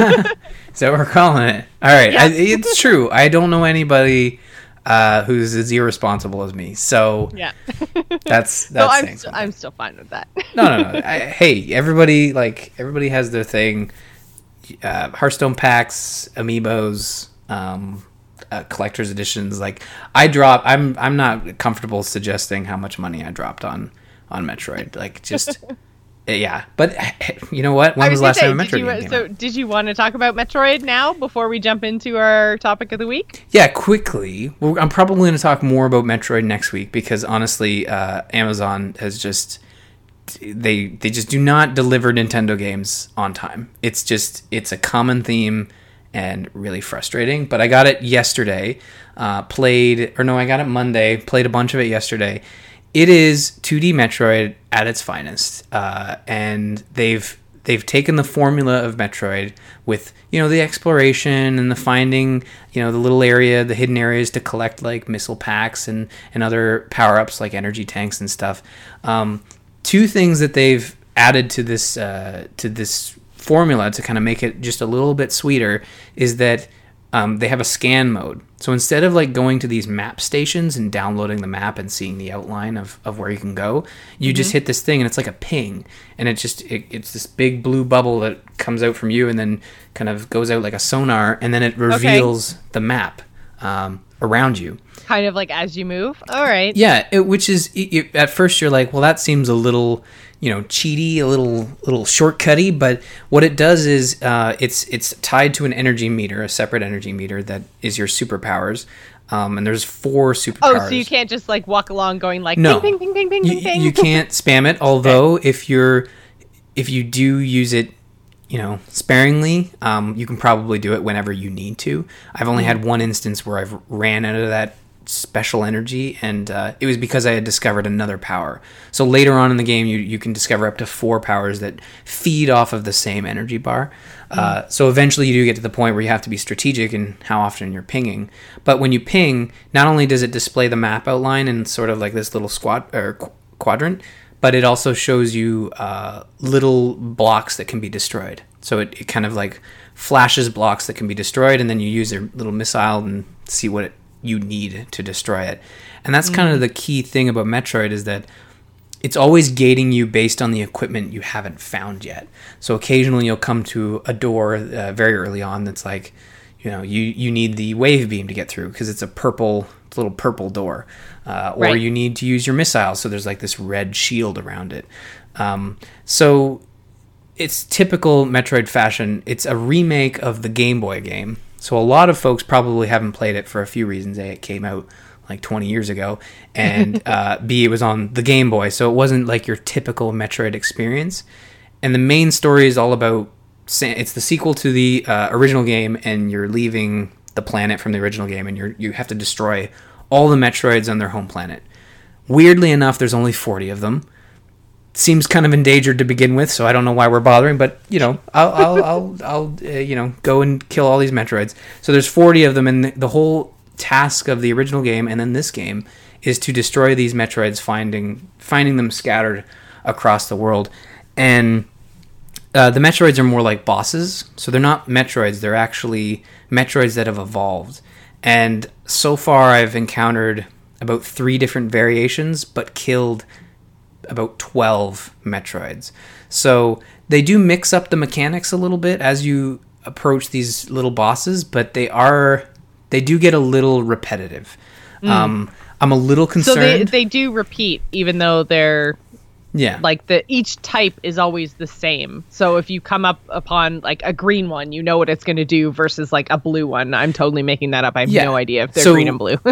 So we're calling it. All right, yeah. I, it's true. I don't know anybody uh, who's as irresponsible as me. So yeah, that's that's. So I'm saying st- I'm still fine with that. no, no, no. I, hey, everybody like everybody has their thing. Uh, Hearthstone packs, amiibos, um, uh, collector's editions. Like I drop. I'm I'm not comfortable suggesting how much money I dropped on on Metroid. Like just. Yeah, but you know what? When was, was the last say, time a Metroid you, game came So, out? did you want to talk about Metroid now before we jump into our topic of the week? Yeah, quickly. Well, I'm probably going to talk more about Metroid next week because honestly, uh, Amazon has just they they just do not deliver Nintendo games on time. It's just it's a common theme and really frustrating. But I got it yesterday. Uh, played or no, I got it Monday. Played a bunch of it yesterday. It is two D Metroid at its finest, uh, and they've they've taken the formula of Metroid with you know the exploration and the finding you know the little area, the hidden areas to collect like missile packs and, and other power ups like energy tanks and stuff. Um, two things that they've added to this uh, to this formula to kind of make it just a little bit sweeter is that um, they have a scan mode. So instead of like going to these map stations and downloading the map and seeing the outline of, of where you can go, you mm-hmm. just hit this thing and it's like a ping, and it just it, it's this big blue bubble that comes out from you and then kind of goes out like a sonar, and then it reveals okay. the map um, around you. Kind of like as you move. All right. Yeah, it, which is it, at first you're like, well, that seems a little, you know, cheaty, a little little shortcutty, but what it does is uh, it's it's tied to an energy meter, a separate energy meter that is your superpowers. Um, and there's four superpowers. Oh, so you can't just like walk along going like no. ping, ping, ping, ping, ping, you, ping. You can't spam it. Although okay. if you're if you do use it, you know, sparingly, um, you can probably do it whenever you need to. I've only mm. had one instance where I've ran out of that special energy, and uh, it was because I had discovered another power. So later on in the game, you you can discover up to four powers that feed off of the same energy bar. Mm. Uh, so eventually you do get to the point where you have to be strategic in how often you're pinging. But when you ping, not only does it display the map outline in sort of like this little squad or qu- quadrant, but it also shows you uh, little blocks that can be destroyed. So it, it kind of like flashes blocks that can be destroyed, and then you use your little missile and see what it you need to destroy it. And that's mm-hmm. kind of the key thing about Metroid, is that it's always gating you based on the equipment you haven't found yet. So occasionally you'll come to a door uh, very early on that's like, you know, you, you need the wave beam to get through because it's a purple, little purple door. Uh, or right. you need to use your missile, so there's like this red shield around it. Um, so it's typical Metroid fashion. It's a remake of the Game Boy game. So a lot of folks probably haven't played it for a few reasons. A, it came out like twenty years ago, and uh, B, it was on the Game Boy, so it wasn't like your typical Metroid experience. And the main story is all about, it's the sequel to the uh, original game, and you're leaving the planet from the original game, and you you have to destroy all the Metroids on their home planet. Weirdly enough, there's only forty of them. Seems kind of endangered to begin with, so I don't know why we're bothering, but you know, I'll I'll I'll, I'll uh, you know, go and kill all these Metroids. So there's forty of them, and the, the whole task of the original game and then this game is to destroy these Metroids, finding finding them scattered across the world. And uh, the Metroids are more like bosses, so they're not Metroids; they're actually Metroids that have evolved. And so far, I've encountered about three different variations, but killed about twelve Metroids. So they do mix up the mechanics a little bit as you approach these little bosses, but they are they do get a little repetitive. Mm. Um, I'm a little concerned. So they they do repeat, even though they're yeah like the each type is always the same. So if you come up upon like a green one, you know what it's going to do versus like a blue one. I'm totally making that up. I have yeah. no idea if they're so, green and blue.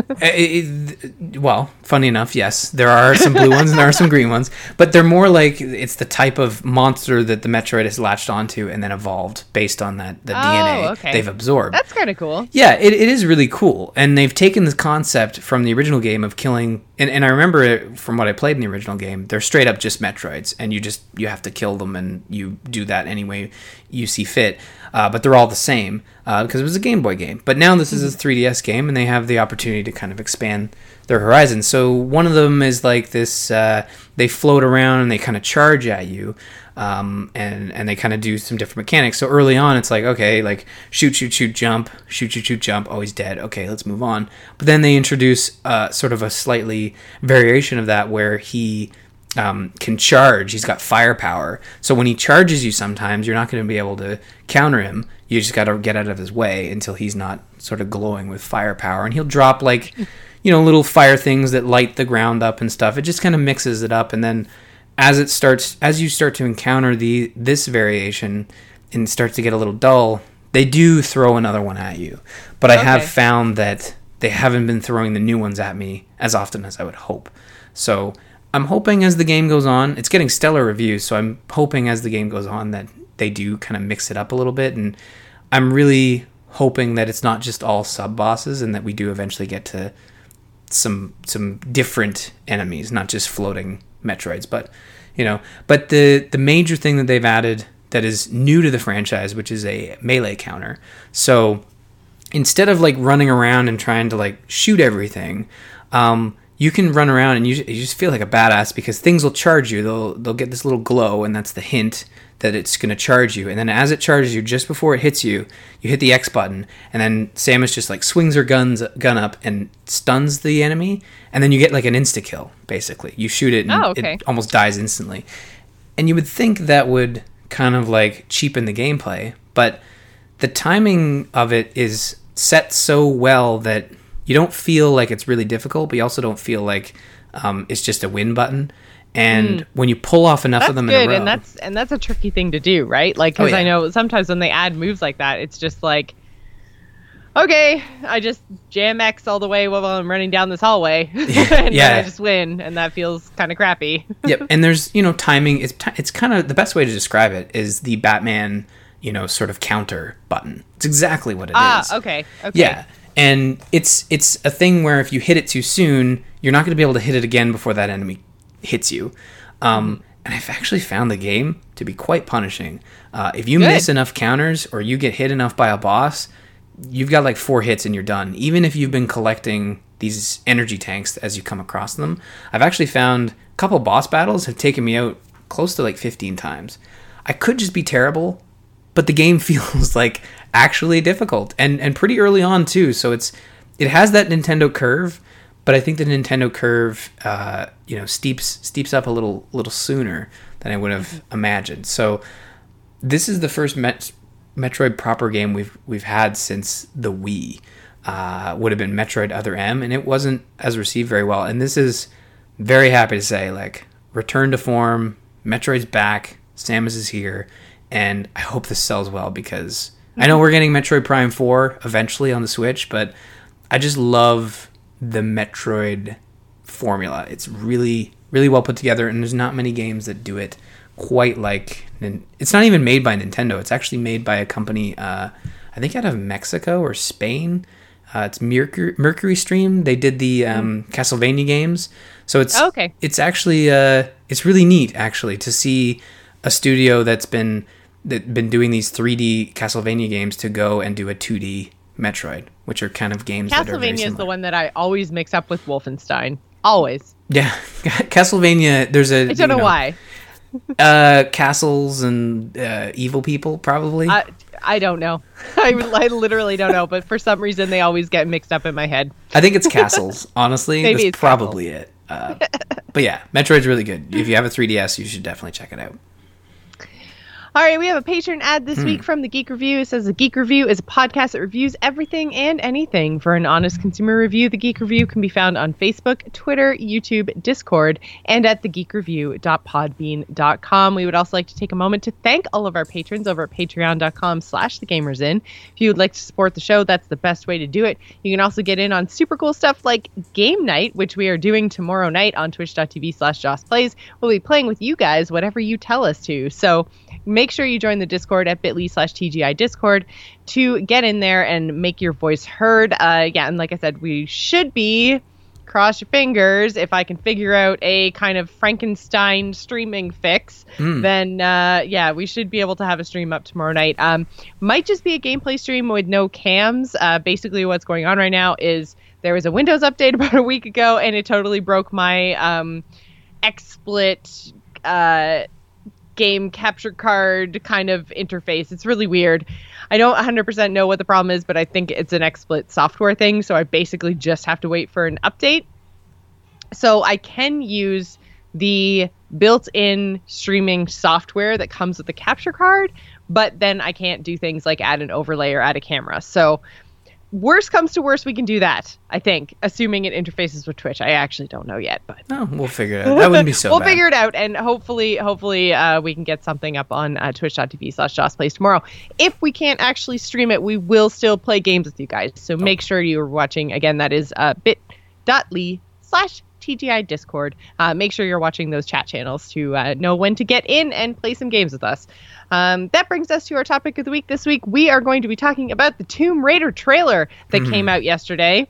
it, it, well, funny enough, yes, there are some blue ones and there are some green ones, but they're more like it's the type of monster that the Metroid has latched onto and then evolved based on that the oh, D N A okay. they've absorbed. That's kind of cool. Yeah, it, it is really cool, and they've taken this concept from the original game of killing. And, and I remember it from what I played in the original game, they're straight up just Metroids, and you just you have to kill them, and you do that any way you see fit. Uh, but they're all the same uh, because it was a Game Boy game. But now this is a three D S game, and they have the opportunity to kind of expand their horizons. So one of them is like this: uh, they float around and they kind of charge at you, um, and and they kind of do some different mechanics. So early on, it's like okay, like shoot, shoot, shoot, jump, shoot, shoot, shoot, jump. Oh, he's dead. Okay, let's move on. But then they introduce uh, sort of a slightly variation of that where he um, can charge. He's got firepower. So when he charges you, sometimes you're not going to be able to counter him. You just got to get out of his way until he's not sort of glowing with firepower, and he'll drop like you know little fire things that light the ground up and stuff. It just kind of mixes it up, and then as it starts, as you start to encounter the this variation and it starts to get a little dull, they do throw another one at you. But I okay. have found that they haven't been throwing the new ones at me as often as I would hope. So I'm hoping as the game goes on, it's getting stellar reviews, so I'm hoping as the game goes on that they do kind of mix it up a little bit, and I'm really hoping that it's not just all sub-bosses and that we do eventually get to some some different enemies, not just floating Metroids, but you know, but the the major thing that they've added that is new to the franchise, which is a melee counter. So instead of like running around and trying to like shoot everything, um, you can run around and you, you just feel like a badass because things will charge you. They'll they'll get this little glow, and that's the hint that it's going to charge you. And then as it charges you, just before it hits you, you hit the X button, and then Samus just like swings her guns gun up and stuns the enemy, and then you get like an insta kill. Basically, you shoot it and oh, okay. it almost dies instantly. And you would think that would kind of like cheapen the gameplay, but the timing of it is set so well that you don't feel like it's really difficult, but you also don't feel like um, it's just a win button. And mm. when you pull off enough that's of them good, in a row, and that's and that's a tricky thing to do, right? Like, because oh, yeah. I know sometimes when they add moves like that, it's just like, okay, I just jam X all the way while I'm running down this hallway, and yeah, then I just win, and that feels kind of crappy. Yep, and there's you know timing. It's t- it's kind of the best way to describe it is the Batman you know sort of counter button. It's exactly what it ah, is. Ah, okay, okay, yeah. And it's it's a thing where if you hit it too soon, you're not going to be able to hit it again before that enemy hits you. Um, and I've actually found the game to be quite punishing. Uh, if you Good. miss enough counters or you get hit enough by a boss, you've got like four hits and you're done. Even if you've been collecting these energy tanks as you come across them. I've actually found a couple boss battles have taken me out close to like fifteen times. I could just be terrible, but the game feels like actually difficult and and pretty early on too. So it's it has that Nintendo curve, but I think the Nintendo curve uh, you know steeps steeps up a little little sooner than I would have imagined. So this is the first Met- Metroid proper game we've we've had since the Wii. Uh, would have been Metroid Other M, and it wasn't as received very well. And this is very happy to say, like, return to form. Metroid's back. Samus is here, and I hope this sells well because I know we're getting Metroid Prime four eventually on the Switch, but I just love the Metroid formula. It's really, really well put together, and there's not many games that do it quite like... It's not even made by Nintendo. It's actually made by a company, uh, I think out of Mexico or Spain. Uh, it's Mercury, Mercury Stream. They did the um, mm. Castlevania games. So it's oh, okay. it's actually... Uh, it's really neat, actually, to see a studio that's been that been doing these three D Castlevania games to go and do a two D Metroid, which are kind of games that are very Castlevania similar. is the one that I always mix up with Wolfenstein. Always. Yeah. Castlevania, there's a... I don't know, know why. uh, castles and uh, evil people, probably. I, I don't know. I, I literally don't know, but for some reason they always get mixed up in my head. I think it's castles, honestly. Maybe That's it's probably castles. it. Uh, but yeah, Metroid's really good. If you have a three D S, you should definitely check it out. All right, we have a patron ad this hmm. week from The Geek Review. It says The Geek Review is a podcast that reviews everything and anything. For an honest consumer review, The Geek Review can be found on Facebook, Twitter, YouTube, Discord, and at the geek review dot podbean dot com. We would also like to take a moment to thank all of our patrons over at patreon dot com slash the gamers in. If you would like to support the show, that's the best way to do it. You can also get in on super cool stuff like Game Night, which we are doing tomorrow night on twitch dot t v slash joss plays. We'll be playing with you guys whatever you tell us to. So make sure you join the Discord at bit dot l y slash T G I Discord to get in there and make your voice heard. Uh, yeah, and like I said, we should be, cross your fingers, if I can figure out a kind of Frankenstein streaming fix, mm. then uh, yeah, we should be able to have a stream up tomorrow night. Um, might just be a gameplay stream with no cams. Uh, basically what's going on right now is there was a Windows update about a week ago, and it totally broke my um, XSplit uh game capture card kind of interface. It's really weird. I don't one hundred percent know what the problem is, but I think it's an XSplit software thing, so I basically just have to wait for an update. So I can use the built-in streaming software that comes with the capture card, but then I can't do things like add an overlay or add a camera. So worst comes to worst, we can do that, I think, assuming it interfaces with Twitch. I actually don't know yet, but no, we'll figure it out. That wouldn't be so we'll bad. We'll figure it out, and hopefully, hopefully, uh, we can get something up on uh, twitch dot t v slash joss plays tomorrow. If we can't actually stream it, we will still play games with you guys. So oh. make sure you're watching. Again, that is uh, bit dot l y slash T G I Discord. Uh, make sure you're watching those chat channels to uh, know when to get in and play some games with us. Um, that brings us to our topic of the week. This week, we are going to be talking about the Tomb Raider trailer that mm. came out yesterday.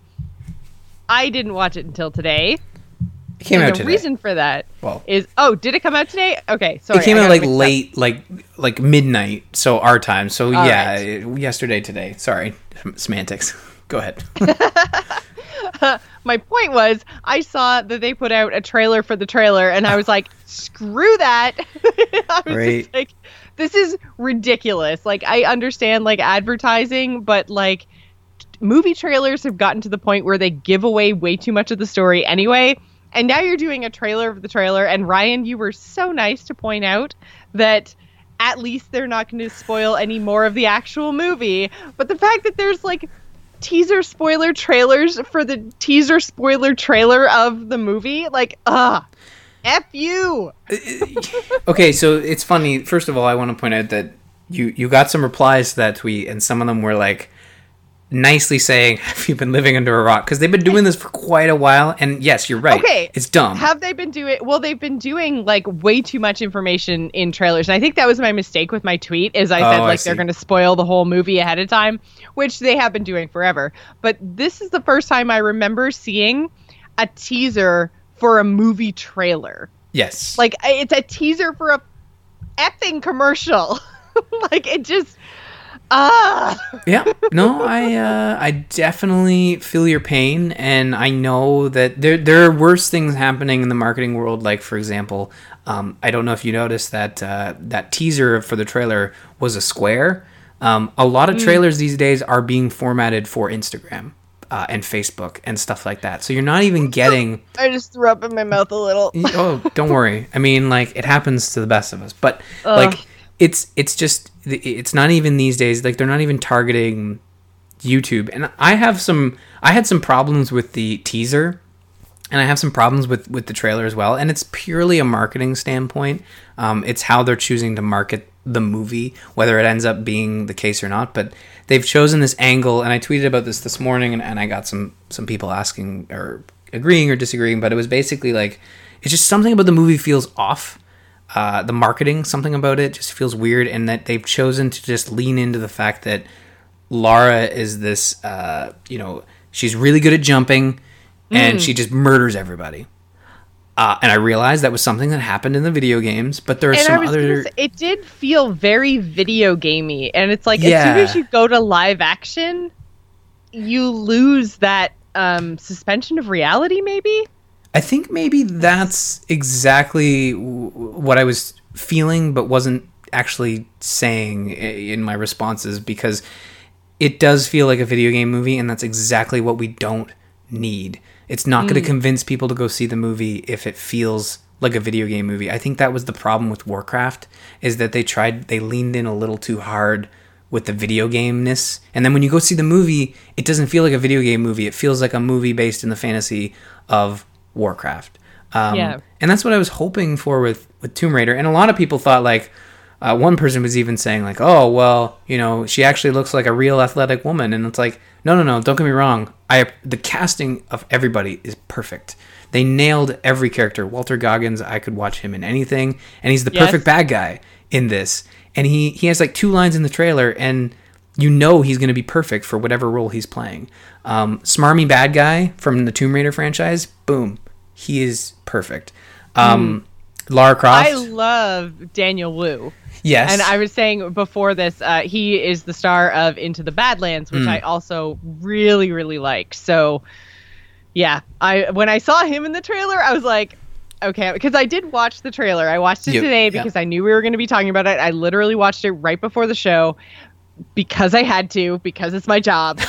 I didn't watch it until today. It came and out the today. The reason for that well, is, oh, did it come out today? Okay, sorry. It came out like late, up. like like midnight, so our time. So All yeah, right. yesterday, today. Sorry, semantics. Go ahead. My point was, I saw that they put out a trailer for the trailer, and I was like, screw that. I was Right. just like, this is ridiculous. Like, I understand, like, advertising, but, like, movie trailers have gotten to the point where they give away way too much of the story anyway. And now you're doing a trailer of the trailer. And Ryan, you were so nice to point out that at least they're not going to spoil any more of the actual movie. But the fact that there's, like, teaser spoiler trailers for the teaser spoiler trailer of the movie, like, ugh, F you. Okay, so it's funny. First of all, I want to point out that you, you got some replies to that tweet, and some of them were like, nicely saying, have you been living under a rock? Because they've been doing this for quite a while, and yes, you're right. Okay, it's dumb. Have they been doing? Well, they've been doing like way too much information in trailers, and I think that was my mistake with my tweet. Is I Oh, said I like see. they're going to spoil the whole movie ahead of time, which they have been doing forever. But this is the first time I remember seeing a teaser for a movie trailer. Yes. Like it's a teaser for a effing commercial. Like it just. Ah. Yeah, no, I uh, I definitely feel your pain, and I know that there there are worse things happening in the marketing world. Like, for example, um, I don't know if you noticed that uh, that teaser for the trailer was a square. Um, a lot of trailers these days are being formatted for Instagram uh, and Facebook and stuff like that. So you're not even getting. I just threw up in my mouth a little. Oh, don't worry. I mean, like, it happens to the best of us, but Ugh. like. It's it's just it's not even these days, like they're not even targeting YouTube. And I have some I had some problems with the teaser, and I have some problems with, with the trailer as well. And it's purely a marketing standpoint. Um, it's how they're choosing to market the movie, whether it ends up being the case or not. But they've chosen this angle, and I tweeted about this this morning, and, and I got some some people asking or agreeing or disagreeing. But it was basically like it's just something about the movie feels off. Uh, the marketing, something about it just feels weird, and that they've chosen to just lean into the fact that Lara is this, uh, you know, she's really good at jumping, and Mm. she just murders everybody. Uh, and I realized that was something that happened in the video games, but there are And I some was other. gonna say, it did feel very video gamey, and it's like as Yeah. soon as you go to live action, you lose that um, suspension of reality. Maybe. I think maybe that's exactly w- what I was feeling, but wasn't actually saying i- in my responses, because it does feel like a video game movie, and that's exactly what we don't need. It's not going to convince people to go see the movie if it feels like a video game movie. I think that was the problem with Warcraft, is that they tried, they leaned in a little too hard with the video game-ness. And then when you go see the movie, it doesn't feel like a video game movie. It feels like a movie based in the fantasy of Warcraft. Um, Yeah. And that's what I was hoping for with, with Tomb Raider. And a lot of people thought, like, uh, one person was even saying, like, oh, well, you know, she actually looks like a real athletic woman. And it's like, no, no, no, don't get me wrong. I The casting of everybody is perfect. They nailed every character. Walter Goggins, I could watch him in anything. And he's the Yes. perfect bad guy in this. And he, he has, like, two lines in the trailer, and you know he's going to be perfect for whatever role he's playing. Um, smarmy bad guy from the Tomb Raider franchise, boom, he is perfect. Um, mm. Lara Croft. I love Daniel Wu. Yes. And I was saying before this, uh, he is the star of Into the Badlands, which Mm. I also really, really like. So, yeah, I when I saw him in the trailer, I was like, okay, because I did watch the trailer. I watched it You- today yeah. because I knew we were going to be talking about it. I literally watched it right before the show because I had to, because it's my job.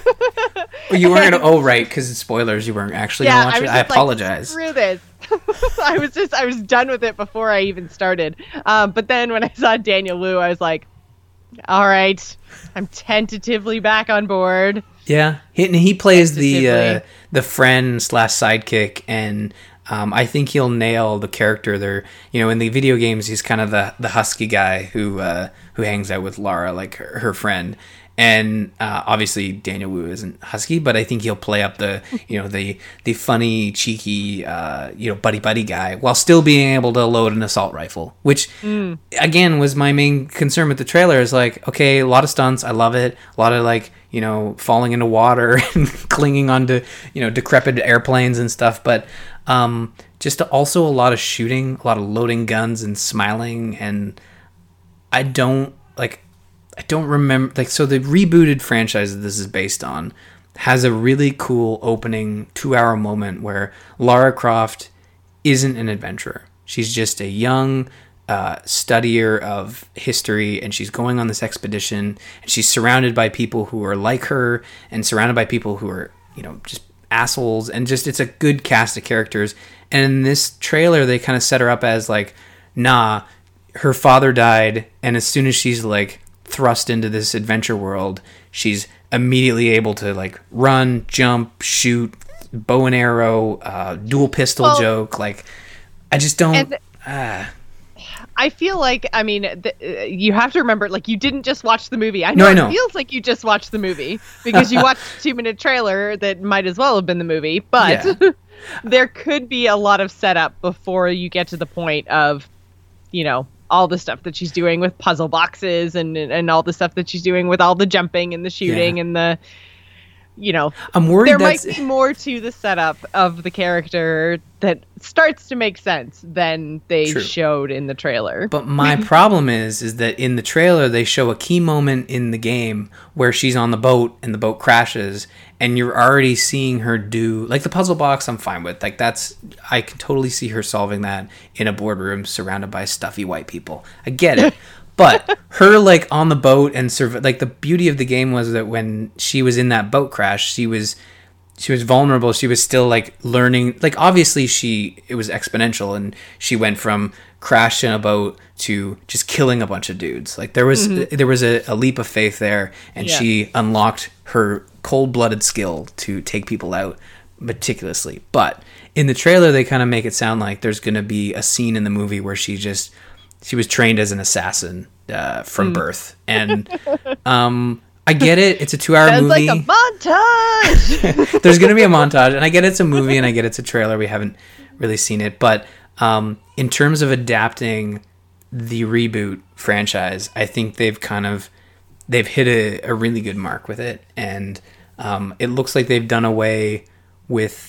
Well, you weren't. Oh, right, because it's spoilers. You weren't actually Yeah, gonna watch I it. was I just like, apologize. Screw this. I was just, I was done with it before I even started. Um, but then when I saw Daniel Wu, I was like, all right, I'm tentatively back on board. Yeah, he, and he plays the uh, Tentatively. the friend slash sidekick, and um, I think he'll nail the character. There, you know, in the video games, he's kind of the, the husky guy who uh, who hangs out with Lara, like her, her friend. And uh, obviously Daniel Wu isn't husky, but I think he'll play up the you know the the funny, cheeky, uh, you know, buddy buddy guy while still being able to load an assault rifle, which Mm. again was my main concern with the trailer. Is like, okay, a lot of stunts, I love it, a lot of like you know falling into water and clinging onto you know decrepit airplanes and stuff, but um, just also a lot of shooting, a lot of loading guns and smiling, and I don't like. I don't remember, like, so the rebooted franchise that this is based on, has a really cool opening two-hour moment where Lara Croft isn't an adventurer. She's just a young uh, studier of history, and she's going on this expedition, and she's surrounded by people who are like her, and surrounded by people who are, you know, just assholes, and just it's a good cast of characters. And in this trailer, they kind of set her up as like, nah, her father died, and as soon as she's like thrust into this adventure world, she's immediately able to like run, jump, shoot, bow and arrow, uh, dual pistol well, joke. Like, I just don't. And, uh, I feel like, I mean, the, you have to remember, like, you didn't just watch the movie. I know, no, I know. It feels like you just watched the movie because you watched a two-minute trailer that might as well have been the movie. But yeah. There could be a lot of setup before you get to the point of, you know, all the stuff that she's doing with puzzle boxes and and all the stuff that she's doing with all the jumping and the shooting yeah. and the, you know, I'm worried there that's... might be more to the setup of the character that starts to make sense than they True. showed in the trailer. But my problem is, is that in the trailer, they show a key moment in the game where she's on the boat and the boat crashes, and you're already seeing her do, like the puzzle box, I'm fine with. Like that's, I can totally see her solving that in a boardroom surrounded by stuffy white people. I get it. But her, like, on the boat and surv- like the beauty of the game was that when she was in that boat crash, she was she was vulnerable. She was still like learning. Like, obviously, she it was exponential, and she went from crash in a boat to just killing a bunch of dudes. Like there was mm-hmm. there was a, a leap of faith there, and yeah. she unlocked her cold-blooded skill to take people out meticulously. But in the trailer, they kind of make it sound like there's going to be a scene in the movie where she just She was trained as an assassin uh, from mm. birth, and um, I get it. It's a two-hour Sounds movie. Like a montage. There's going to be a montage, and I get it's a movie, and I get it's a trailer. We haven't really seen it, but um, in terms of adapting the reboot franchise, I think they've kind of they've hit a, a really good mark with it, and um, it looks like they've done away with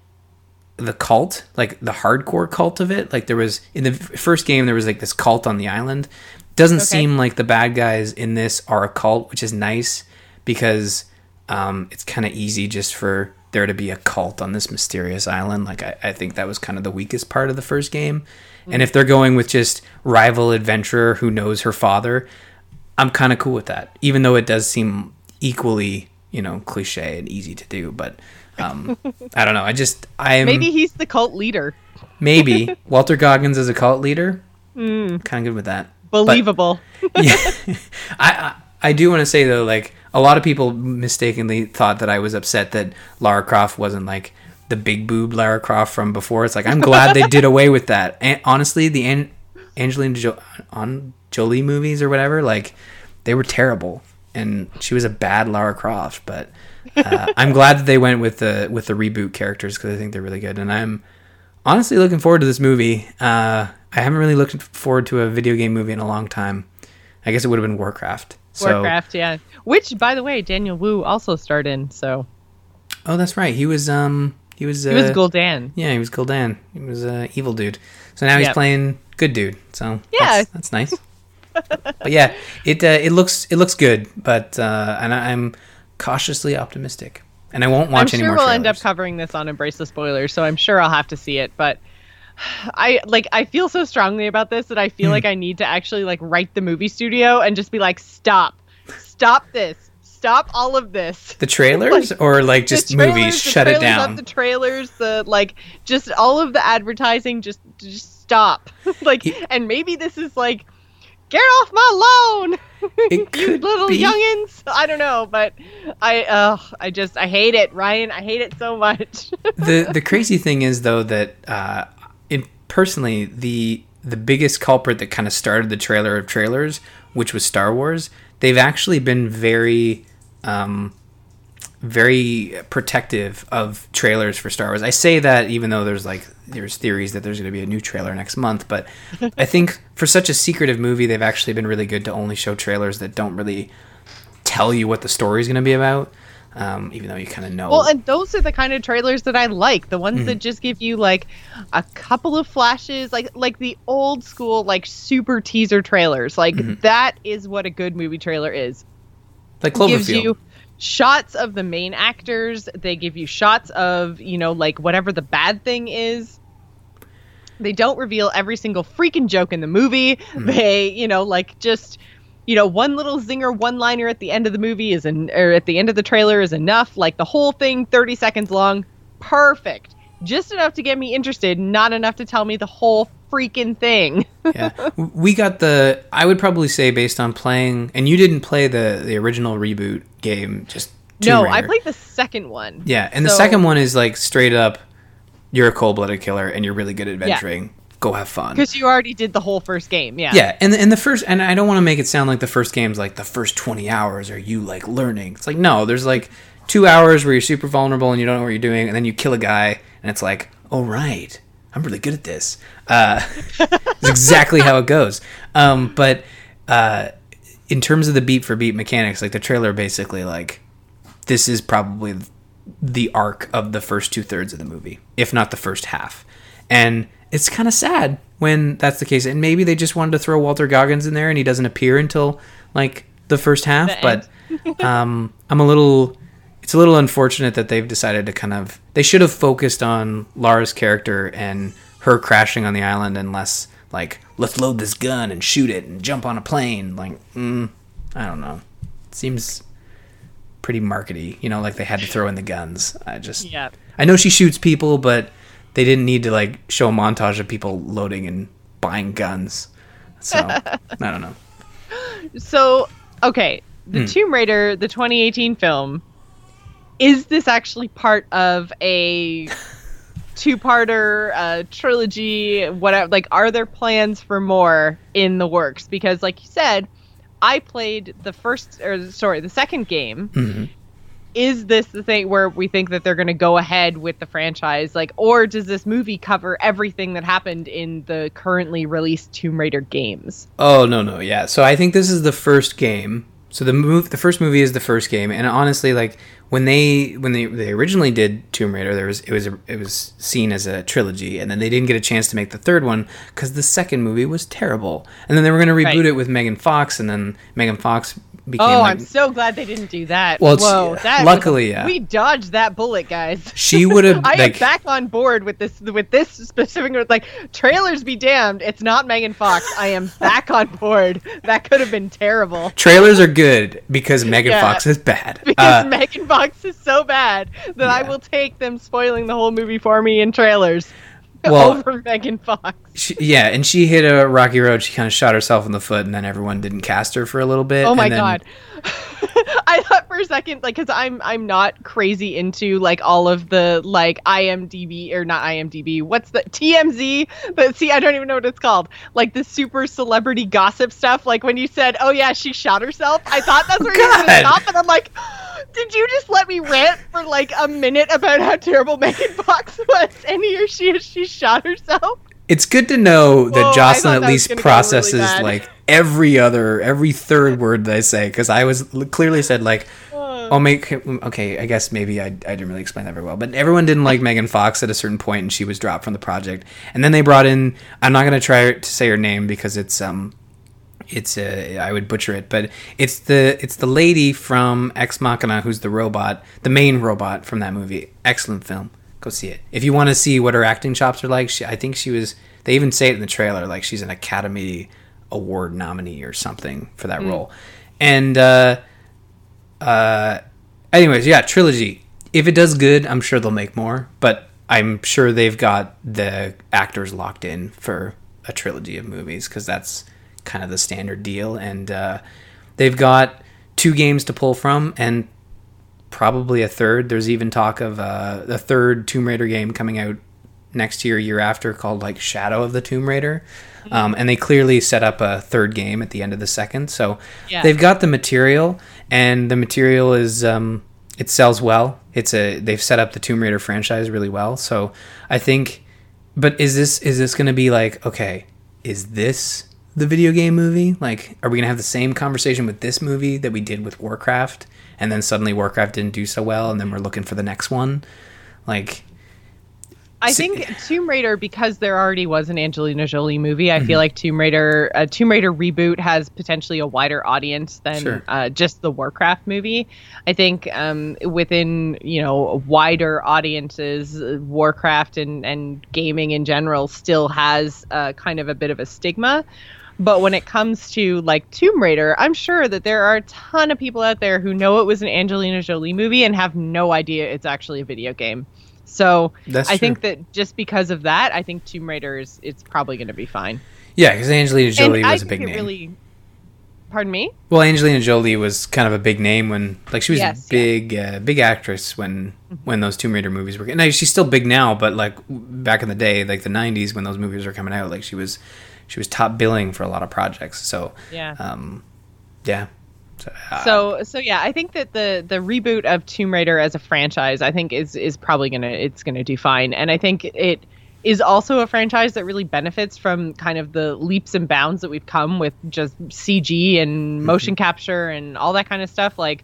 the cult, like the hardcore cult of it. Like there was in the first game, there was like this cult on the island. Doesn't okay. seem like the bad guys in this are a cult, which is nice because um, it's kind of easy just for there to be a cult on this mysterious island. Like I, I think that was kind of the weakest part of the first game. Mm-hmm. And if they're going with just rival adventurer who knows her father, I'm kind of cool with that, even though it does seem equally, you know, cliche and easy to do. But Um, I don't know. I just I'm maybe he's the cult leader. Maybe Walter Goggins is a cult leader. Mm. Kind of good with that. Believable. But, yeah, I, I I do want to say though, like a lot of people mistakenly thought that I was upset that Lara Croft wasn't like the big boob Lara Croft from before. It's like I'm glad they did away with that. And honestly, the An- Angelina jo- on Jolie movies or whatever, like they were terrible, and she was a bad Lara Croft, but. uh, I'm glad that they went with the with the reboot characters because I think they're really good, and I'm honestly looking forward to this movie. Uh, I haven't really looked forward to a video game movie in a long time. I guess it would have been Warcraft. So, Warcraft, yeah. Which, by the way, Daniel Wu also starred in. So. Oh, that's right. He was um he was uh, he was Gul'dan. Yeah, he was Gul'dan. He was a uh, evil dude. So now he's yep. playing good dude. So yeah, that's, that's nice. But yeah, it uh, it looks it looks good. But uh, and I, I'm. cautiously optimistic, and I won't watch I'm any sure more we'll trailers. end up covering this on Embrace the Spoilers, so I'm sure I'll have to see it. But I like I feel so strongly about this that I feel mm. like I need to actually like write the movie studio and just be like, stop, stop this, stop all of this. The trailers like, or like just trailers, movies, shut it down. The trailers, the like, just all of the advertising, just just stop. like, he, and maybe this is like. Get off my lawn, you little be. youngins. I don't know, but I, uh, I just, I hate it, Ryan. I hate it so much. the The crazy thing is, though, that uh, it, personally, the the biggest culprit that kind of started the trailer of trailers, which was Star Wars, they've actually been very, um, very protective of trailers for Star Wars. I say that even though there's like there's theories that there's going to be a new trailer next month, but I think for such a secretive movie, they've actually been really good to only show trailers that don't really tell you what the story is going to be about, um, even though you kind of know. Well, and those are the kind of trailers that I like, the ones mm-hmm. that just give you like a couple of flashes, like like the old school like super teaser trailers. Like mm-hmm. that is what a good movie trailer is. Like Cloverfield. Gives you shots of the main actors. They give you shots of, you know, like whatever the bad thing is. They don't reveal every single freaking joke in the movie. Mm. They, you know, like just, you know, one little zinger, one liner at the end of the movie is an, or at the end of the trailer is enough. Like the whole thing, thirty seconds long. Perfect. Just enough to get me interested, not enough to tell me the whole freaking thing. Yeah. We got the, I would probably say based on playing, and you didn't play the, the original reboot game, just Tomb No, Raider. I played the second one. Yeah, and so, the second one is like straight up, you're a cold-blooded killer and you're really good at adventuring. Yeah. Go have fun. Because you already did the whole first game, yeah. Yeah, and, and the first, and I don't want to make it sound like the first game's like the first twenty hours are you like learning. It's like, no, there's like two hours where you're super vulnerable and you don't know what you're doing, and then you kill a guy and it's like, oh, right, I'm really good at this. Uh, it's exactly how it goes. Um, but uh, in terms of the beat for beat mechanics, like the trailer basically like, this is probably the arc of the first two thirds of the movie, if not the first half. And it's kind of sad when that's the case. And maybe they just wanted to throw Walter Goggins in there and he doesn't appear until like the first half. The but um, I'm a little... It's a little unfortunate that they've decided to kind of... They should have focused on Lara's character and her crashing on the island and less like, let's load this gun and shoot it and jump on a plane. Like, mm, I don't know. It seems pretty markety, you know, like they had to throw in the guns. I just... Yeah. I know she shoots people, but they didn't need to like show a montage of people loading and buying guns. So, I don't know. So, okay. The mm. Tomb Raider, the twenty eighteen film... Is this actually part of a two-parter, uh, trilogy, whatever? Like, are there plans for more in the works? Because, like you said, I played the first, or sorry, the second game. Mm-hmm. Is this the thing where we think that they're going to go ahead with the franchise? Like, or does this movie cover everything that happened in the currently released Tomb Raider games? Oh, no, no, yeah. So I think this is the first game. So the move, the first movie is the first game, and honestly, like when they when they, they originally did Tomb Raider, there was it was a, it was seen as a trilogy, and then they didn't get a chance to make the third one because the second movie was terrible, and then they were going to reboot right. it with Megan Fox, and then Megan Fox became. Oh, like, I'm so glad they didn't do that. Well, whoa, that luckily, was, yeah, we dodged that bullet, guys. She would have. I like, am back on board with this with this specific. Like trailers be damned, it's not Megan Fox. I am back on board. That could have been terrible. Trailers are good because Megan yeah, Fox is bad. Because uh, Megan Fox is so bad that yeah. I will take them spoiling the whole movie for me in trailers. Well, over Megan Fox. She, yeah, and she hit a rocky road. She kind of shot herself in the foot, and then everyone didn't cast her for a little bit. Oh my and then... god! I thought for a second, like, because I'm I'm not crazy into like all of the like IMDb or not IMDb. What's the T M Z? But see, I don't even know what it's called. Like the super celebrity gossip stuff. Like when you said, "Oh yeah, she shot herself," I thought that's where oh, you were going to stop, and I'm like. Did you just let me rant for like a minute about how terrible Megan Fox was and he or she she shot herself? It's good to know that Whoa, Jocelyn at least processes really like every other, every third word that I say, because I was clearly said like, uh, I'll make, okay, I guess maybe I, I didn't really explain that very well, but everyone didn't like Megan Fox at a certain point and she was dropped from the project. And then they brought in, I'm not going to try to say her name because it's, um, It's uh, I would butcher it, but it's the it's the lady from Ex Machina who's the robot, the main robot from that movie. Excellent film. Go see it. If you want to see what her acting chops are like, she, I think she was. They even say it in the trailer, like she's an Academy Award nominee or something for that mm. role. And uh, uh, anyways, yeah, trilogy. If it does good, I'm sure they'll make more. But I'm sure they've got the actors locked in for a trilogy of movies because that's kind of the standard deal, and uh, they've got two games to pull from and probably a third. There's even talk of uh, a third Tomb Raider game coming out next year, year after, called like Shadow of the Tomb Raider, um, and they clearly set up a third game at the end of the second, so yeah. They've got the material, and the material is um, it sells well. It's a they've set up the Tomb Raider franchise really well, so I think. But is this is this going to be like, okay, is this the video game movie? Like, are we gonna have the same conversation with this movie that we did with Warcraft, and then suddenly Warcraft didn't do so well, and then we're looking for the next one? Like, I think Tomb Raider, because there already was an Angelina Jolie movie, I mm-hmm. feel like Tomb Raider, a Tomb Raider reboot has potentially a wider audience than sure. uh, just the Warcraft movie. I think um, within, you know, wider audiences, Warcraft and, and gaming in general still has uh, kind of a bit of a stigma. But when it comes to like Tomb Raider, I'm sure that there are a ton of people out there who know it was an Angelina Jolie movie and have no idea it's actually a video game. So That's I true. think that just because of that, I think Tomb Raider is it's probably going to be fine. Yeah, because Angelina Jolie and was I a big name. Really, pardon me? Well, Angelina Jolie was kind of a big name when, like, she was yes, a big, yeah. uh, big actress when mm-hmm. when those Tomb Raider movies were. Now she's still big now, but like back in the day, like the nineties when those movies were coming out, like she was she was top billing for a lot of projects. So yeah, um, yeah. So, uh, so so yeah, I think that the the reboot of Tomb Raider as a franchise, I think is is probably gonna it's gonna do fine, and I think it is also a franchise that really benefits from kind of the leaps and bounds that we've come with just C G and motion mm-hmm. capture and all that kind of stuff. Like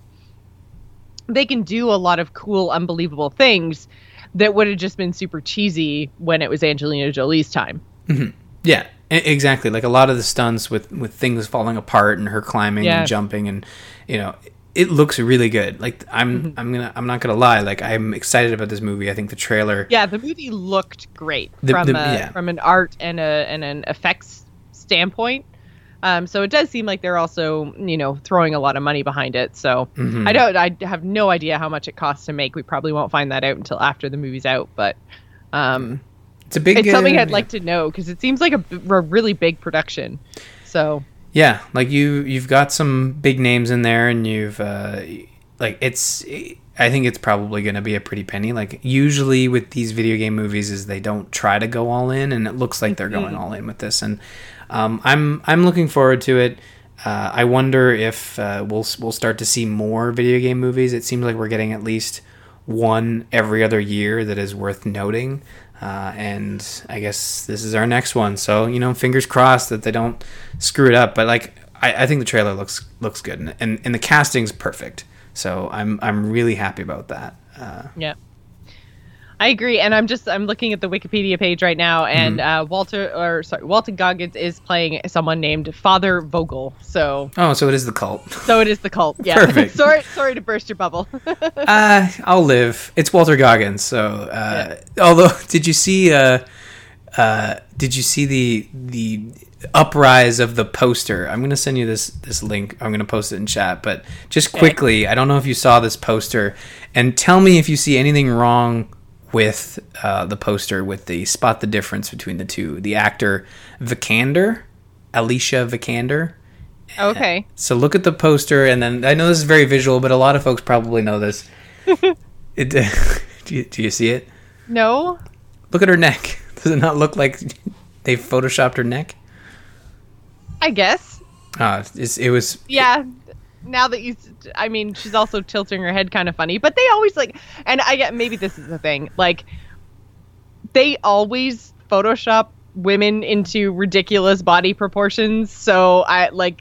they can do a lot of cool, unbelievable things that would have just been super cheesy when it was Angelina Jolie's time. Mm-hmm. Yeah. Exactly, like a lot of the stunts with, with things falling apart and her climbing yeah. and jumping, and you know, it looks really good. Like I'm mm-hmm. I'm gonna I'm not gonna lie, like I'm excited about this movie. I think the trailer, yeah, the movie looked great the, from the, a, yeah. from an art and a and an effects standpoint. Um, so it does seem like they're also, you know, throwing a lot of money behind it. So mm-hmm. I don't I have no idea how much it costs to make. We probably won't find that out until after the movie's out, but. Um, It's a big. It's something uh, I'd like to know because it seems like a, a really big production. So yeah, like you, you've got some big names in there, and you've uh, like it's. I think it's probably going to be a pretty penny. Like usually with these video game movies, is they don't try to go all in, and it looks like they're mm-hmm. going all in with this. And um, I'm I'm looking forward to it. Uh, I wonder if uh, we'll we'll start to see more video game movies. It seems like we're getting at least one every other year that is worth noting. Uh, and I guess this is our next one. So, you know, fingers crossed that they don't screw it up. But like, I, I think the trailer looks looks good, and, and and the casting's perfect. So I'm I'm really happy about that. Uh, yeah, I agree. And I'm just I'm looking at the Wikipedia page right now, and mm-hmm. uh, Walter or sorry, Walton Goggins is playing someone named Father Vogel. So oh, so it is the cult. So it is the cult. Yeah. Perfect. sorry, sorry to burst your bubble. uh, I'll live. It's Walter Goggins. So uh, yeah. although, did you see? Uh, uh, did you see the the uprise of the poster? I'm gonna send you this this link. I'm gonna post it in chat. But just quickly, okay. I don't know if you saw this poster, and tell me if you see anything wrong with uh, the poster, with the spot the difference between the two. The actor Vikander, Alicia Vikander. Okay. So look at the poster, and then I know this is very visual, but a lot of folks probably know this. it, do, you, do you see it? No. Look at her neck. Does it not look like they photoshopped her neck? I guess. Uh, it's, it was... Yeah. Now that you, I mean, she's also tilting her head kind of funny, but they always like, and I get, maybe this is the thing, like, they always Photoshop women into ridiculous body proportions, so I, like,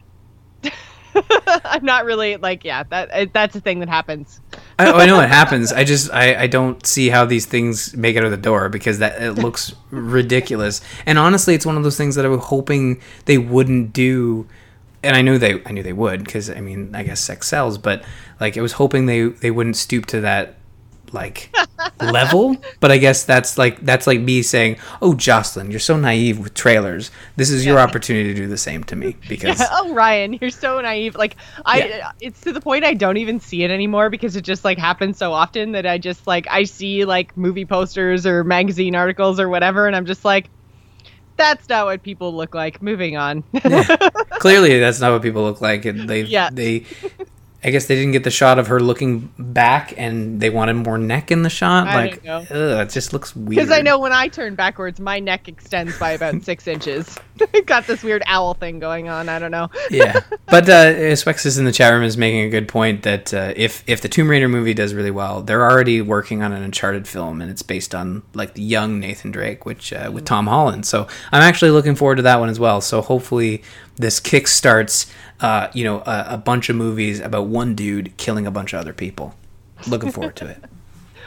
I'm not really, like, yeah, that that's a thing that happens. I, I know it happens, I just, I, I don't see how these things make it out of the door, because that it looks ridiculous, and honestly, it's one of those things that I was hoping they wouldn't do. And I knew they, I knew they would, because I mean, I guess sex sells. But like, I was hoping they, they wouldn't stoop to that like level. But I guess that's like that's like me saying, "Oh, Jocelyn, you're so naive with trailers. This is your yeah. opportunity to do the same to me." Because yeah. oh, Ryan, you're so naive. Like I, yeah. it's to the point I don't even see it anymore because it just like happens so often that I just like I see like movie posters or magazine articles or whatever, and I'm just like, that's not what people look like. Moving on. Yeah. Clearly, that's not what people look like. And they, yeah. they, I guess they didn't get the shot of her looking back, and they wanted more neck in the shot. I like, don't know. Ugh, it just looks weird. Because I know when I turn backwards, my neck extends by about six inches. Got this weird owl thing going on. I don't know. Yeah, but uh, Swexus in the chat room is making a good point that uh, if if the Tomb Raider movie does really well, they're already working on an Uncharted film, and it's based on like the young Nathan Drake, which uh, with Tom Holland. So I'm actually looking forward to that one as well. So hopefully this kickstarts, uh, you know, a, a bunch of movies about one dude killing a bunch of other people. Looking forward to it.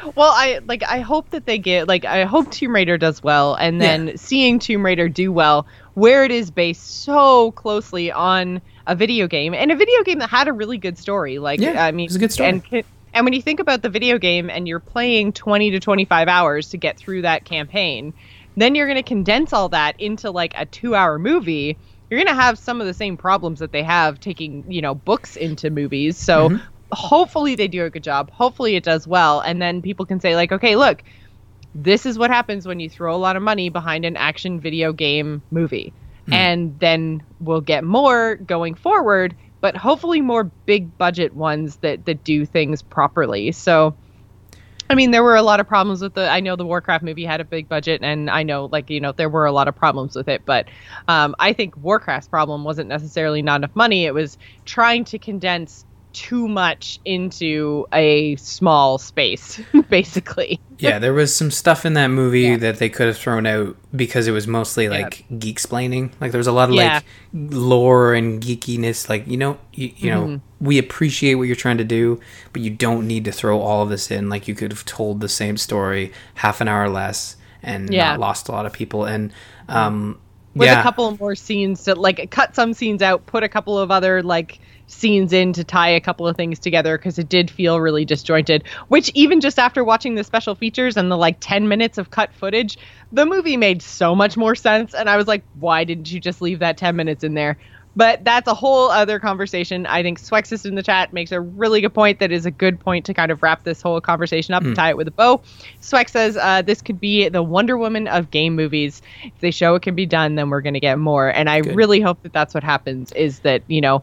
Well, I like I hope that they get like I hope Tomb Raider does well, and then yeah. seeing Tomb Raider do well where it is based so closely on a video game, and a video game that had a really good story. Like yeah, I mean, it was a good story. And, and when you think about the video game and you're playing twenty to twenty-five hours to get through that campaign, then you're going to condense all that into like a two-hour movie. You're going to have some of the same problems that they have taking, you know, books into movies. So mm-hmm. hopefully they do a good job. Hopefully it does well. And then people can say like, okay, look, this is what happens when you throw a lot of money behind an action video game movie. Mm. And then we'll get more going forward, but hopefully more big budget ones that, that do things properly. So, I mean, there were a lot of problems with the, I know the Warcraft movie had a big budget, and I know, like, you know, there were a lot of problems with it, but um, I think Warcraft's problem wasn't necessarily not enough money. It was trying to condense too much into a small space, basically. Yeah, there was some stuff in that movie yeah. that they could have thrown out because it was mostly like yeah. geek-splaining. Like there was a lot of yeah. like lore and geekiness. Like, you know, you, you mm-hmm. know, we appreciate what you're trying to do, but you don't need to throw all of this in. Like you could have told the same story half an hour less and yeah. not lost a lot of people. And um, with yeah. a couple of more scenes to like cut some scenes out, put a couple of other like scenes in to tie a couple of things together, because it did feel really disjointed, which even just after watching the special features and the like ten minutes of cut footage, the movie made so much more sense. And I was like, why didn't you just leave that ten minutes in there? But that's a whole other conversation. I think Swexus in the chat makes a really good point that is a good point to kind of wrap this whole conversation up mm. and tie it with a bow. Swex says, uh, this could be the Wonder Woman of game movies. If they show it can be done, then we're going to get more. And I good. really hope that that's what happens, is that, you know,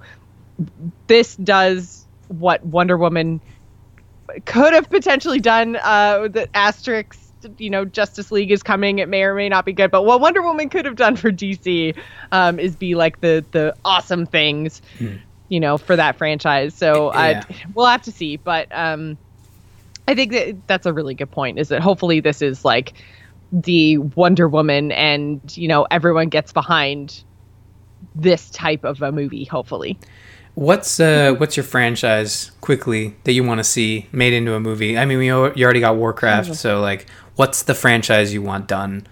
this does what Wonder Woman could have potentially done. Uh, the asterisk, you know, Justice League is coming. It may or may not be good, but what Wonder Woman could have done for D C um, is be like the the awesome things, hmm. you know, for that franchise. So yeah. I, we'll have to see. But um, I think that that's a really good point. Is that hopefully this is like the Wonder Woman, and you know, everyone gets behind this type of a movie. Hopefully. What's uh what's your franchise quickly that you want to see made into a movie? I mean, we you already got Warcraft, mm-hmm. so like, what's the franchise you want done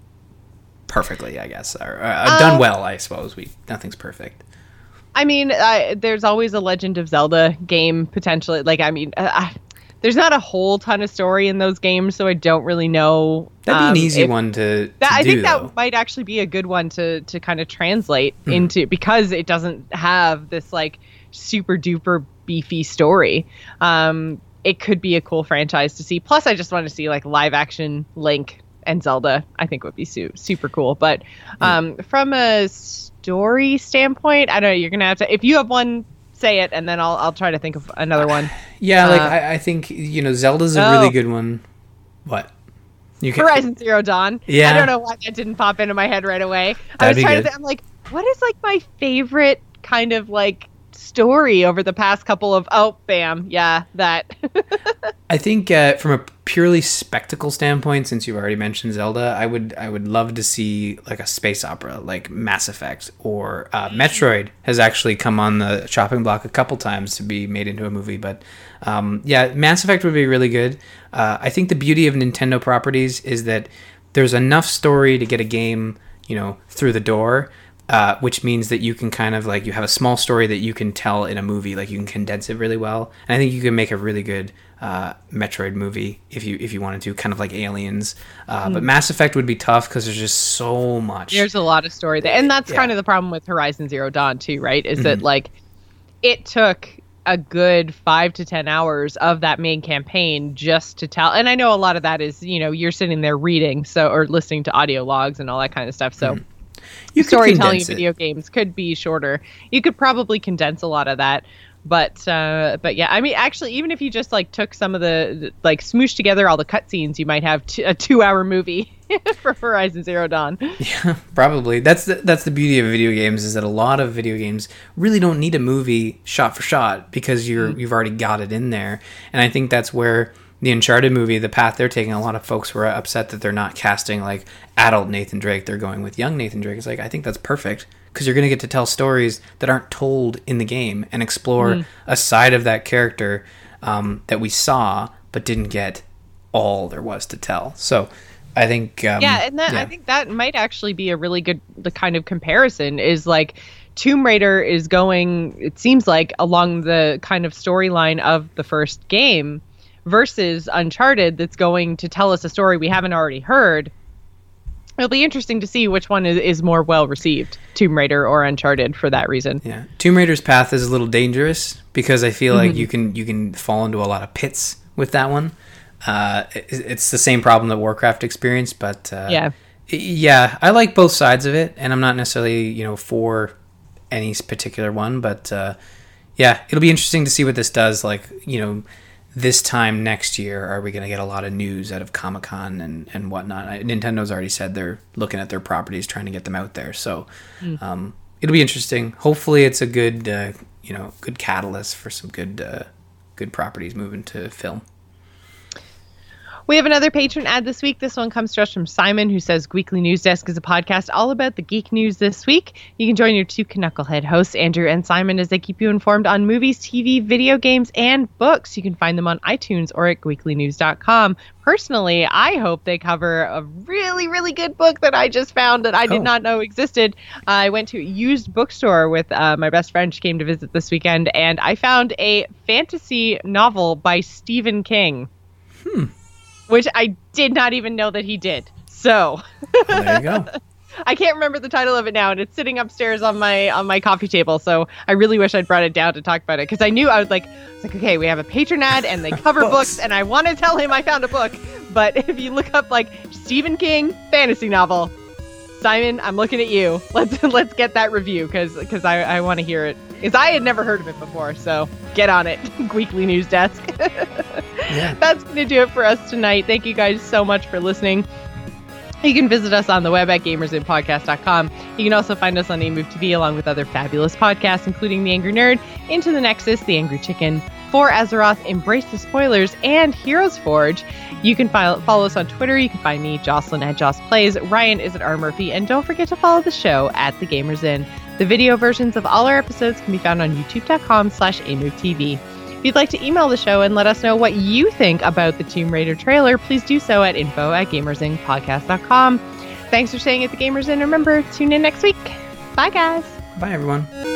perfectly? I guess, or uh, done um, well. I suppose we nothing's perfect. I mean, I, there's always a Legend of Zelda game potentially. Like, I mean, uh, I, there's not a whole ton of story in those games, so I don't really know. That'd be um, an easy if, one to, to that, do, I think though. That might actually be a good one to to kind of translate mm. into, because it doesn't have this like super duper beefy story. Um, it could be a cool franchise to see. Plus, I just want to see like live action Link and Zelda. I think would be su- super cool. But um, mm. from a story standpoint, I don't know. You're gonna have to, if you have one, say it, and then I'll I'll try to think of another one. Yeah, like uh, I, I think, you know, Zelda's a oh. really good one. What? You can... Horizon Zero Dawn. Yeah. I don't know why that didn't pop into my head right away. That'd I was be trying good. to think, I'm like, what is like my favorite kind of like story over the past couple of, oh, bam, yeah, that. I think uh, from a purely spectacle standpoint, since you've already mentioned Zelda, I would I would love to see like a space opera like Mass Effect, or uh, Metroid has actually come on the chopping block a couple times to be made into a movie. But um, yeah, Mass Effect would be really good. Uh, I think the beauty of Nintendo properties is that there's enough story to get a game, you know, through the door. Uh, which means that you can kind of like, you have a small story that you can tell in a movie, like you can condense it really well. And I think you can make a really good uh, Metroid movie if you if you wanted to, kind of like Aliens. Uh, mm. But Mass Effect would be tough because there's just so much. There's a lot of story there. And that's yeah. kind of the problem with Horizon Zero Dawn too, right? Is mm-hmm. that like it took a good five to ten hours of that main campaign just to tell. And I know a lot of that is, you know, you're sitting there reading so or listening to audio logs and all that kind of stuff. So. Mm. You Storytelling in video games could be shorter. You could probably condense a lot of that, but uh, but yeah, I mean, actually, even if you just like took some of the like smooshed together all the cutscenes, you might have t- a two-hour movie for Horizon Zero Dawn. Yeah, probably. That's the, that's the beauty of video games, is that a lot of video games really don't need a movie shot for shot because you're mm. you've already got it in there, and I think that's where. The Uncharted movie, the path they're taking, a lot of folks were upset that they're not casting like adult Nathan Drake. They're going with young Nathan Drake. It's like, I think that's perfect because you're going to get to tell stories that aren't told in the game and explore mm. a side of that character um, that we saw but didn't get all there was to tell. So I think um, yeah, and that, yeah. I think that might actually be a really good the kind of comparison is like Tomb Raider is going, it seems like, along the kind of storyline of the first game versus Uncharted that's going to tell us a story we haven't already heard. It'll be interesting to see which one is, is more well received, Tomb Raider or Uncharted, for that reason. Yeah, Tomb Raider's path is a little dangerous because I feel mm-hmm. like you can you can fall into a lot of pits with that one. Uh, it, it's the same problem that Warcraft experienced, but uh, yeah, yeah, I like both sides of it, and I'm not necessarily you know for any particular one, but uh, yeah, it'll be interesting to see what this does. Like you know. This time next year, are we going to get a lot of news out of Comic-Con and, and whatnot? Nintendo's already said they're looking at their properties, trying to get them out there. So mm. um, it'll be interesting. Hopefully it's a good, uh, you know, good catalyst for some good, uh, good properties moving to film. We have another patron ad this week. This one comes to us from Simon, who says Weekly News Desk is a podcast all about the geek news this week. You can join your two knucklehead hosts, Andrew and Simon, as they keep you informed on movies, T V, video games, and books. You can find them on iTunes or at weekly news dot com. Personally, I hope they cover a really, really good book that I just found that I did oh. not know existed. Uh, I went to a used bookstore with uh, my best friend. She came to visit this weekend, and I found a fantasy novel by Stephen King. Hmm. Which I did not even know that he did. So well, there you go. I can't remember the title of it now, and it's sitting upstairs on my on my coffee table. So I really wish I'd brought it down to talk about it because I knew I was like, I was like, okay, we have a patron ad and they cover books. books, and I want to tell him I found a book. But if you look up like Stephen King fantasy novel, Simon, I'm looking at you. Let's let's get that review because because I, I want to hear it. Because I had never heard of it before, so get on it, Weekly News Desk. Yeah. That's going to do it for us tonight. Thank you guys so much for listening. You can visit us on the web at gamers in podcast dot com. You can also find us on A Move T V along with other fabulous podcasts, including The Angry Nerd, Into the Nexus, The Angry Chicken, For Azeroth, Embrace the Spoilers, and Heroes Forge. You can file, follow us on Twitter. You can find me, Jocelyn, at Joss Plays. Ryan is at R Murphy. And don't forget to follow the show at The Gamers In. The video versions of all our episodes can be found on youtube dot com slash A Move T V. If you'd like to email the show and let us know what you think about the Tomb Raider trailer, please do so at info at gamers in podcast dot com. Thanks for staying at The Gamers In. Remember, tune in next week. Bye, guys. Bye, everyone.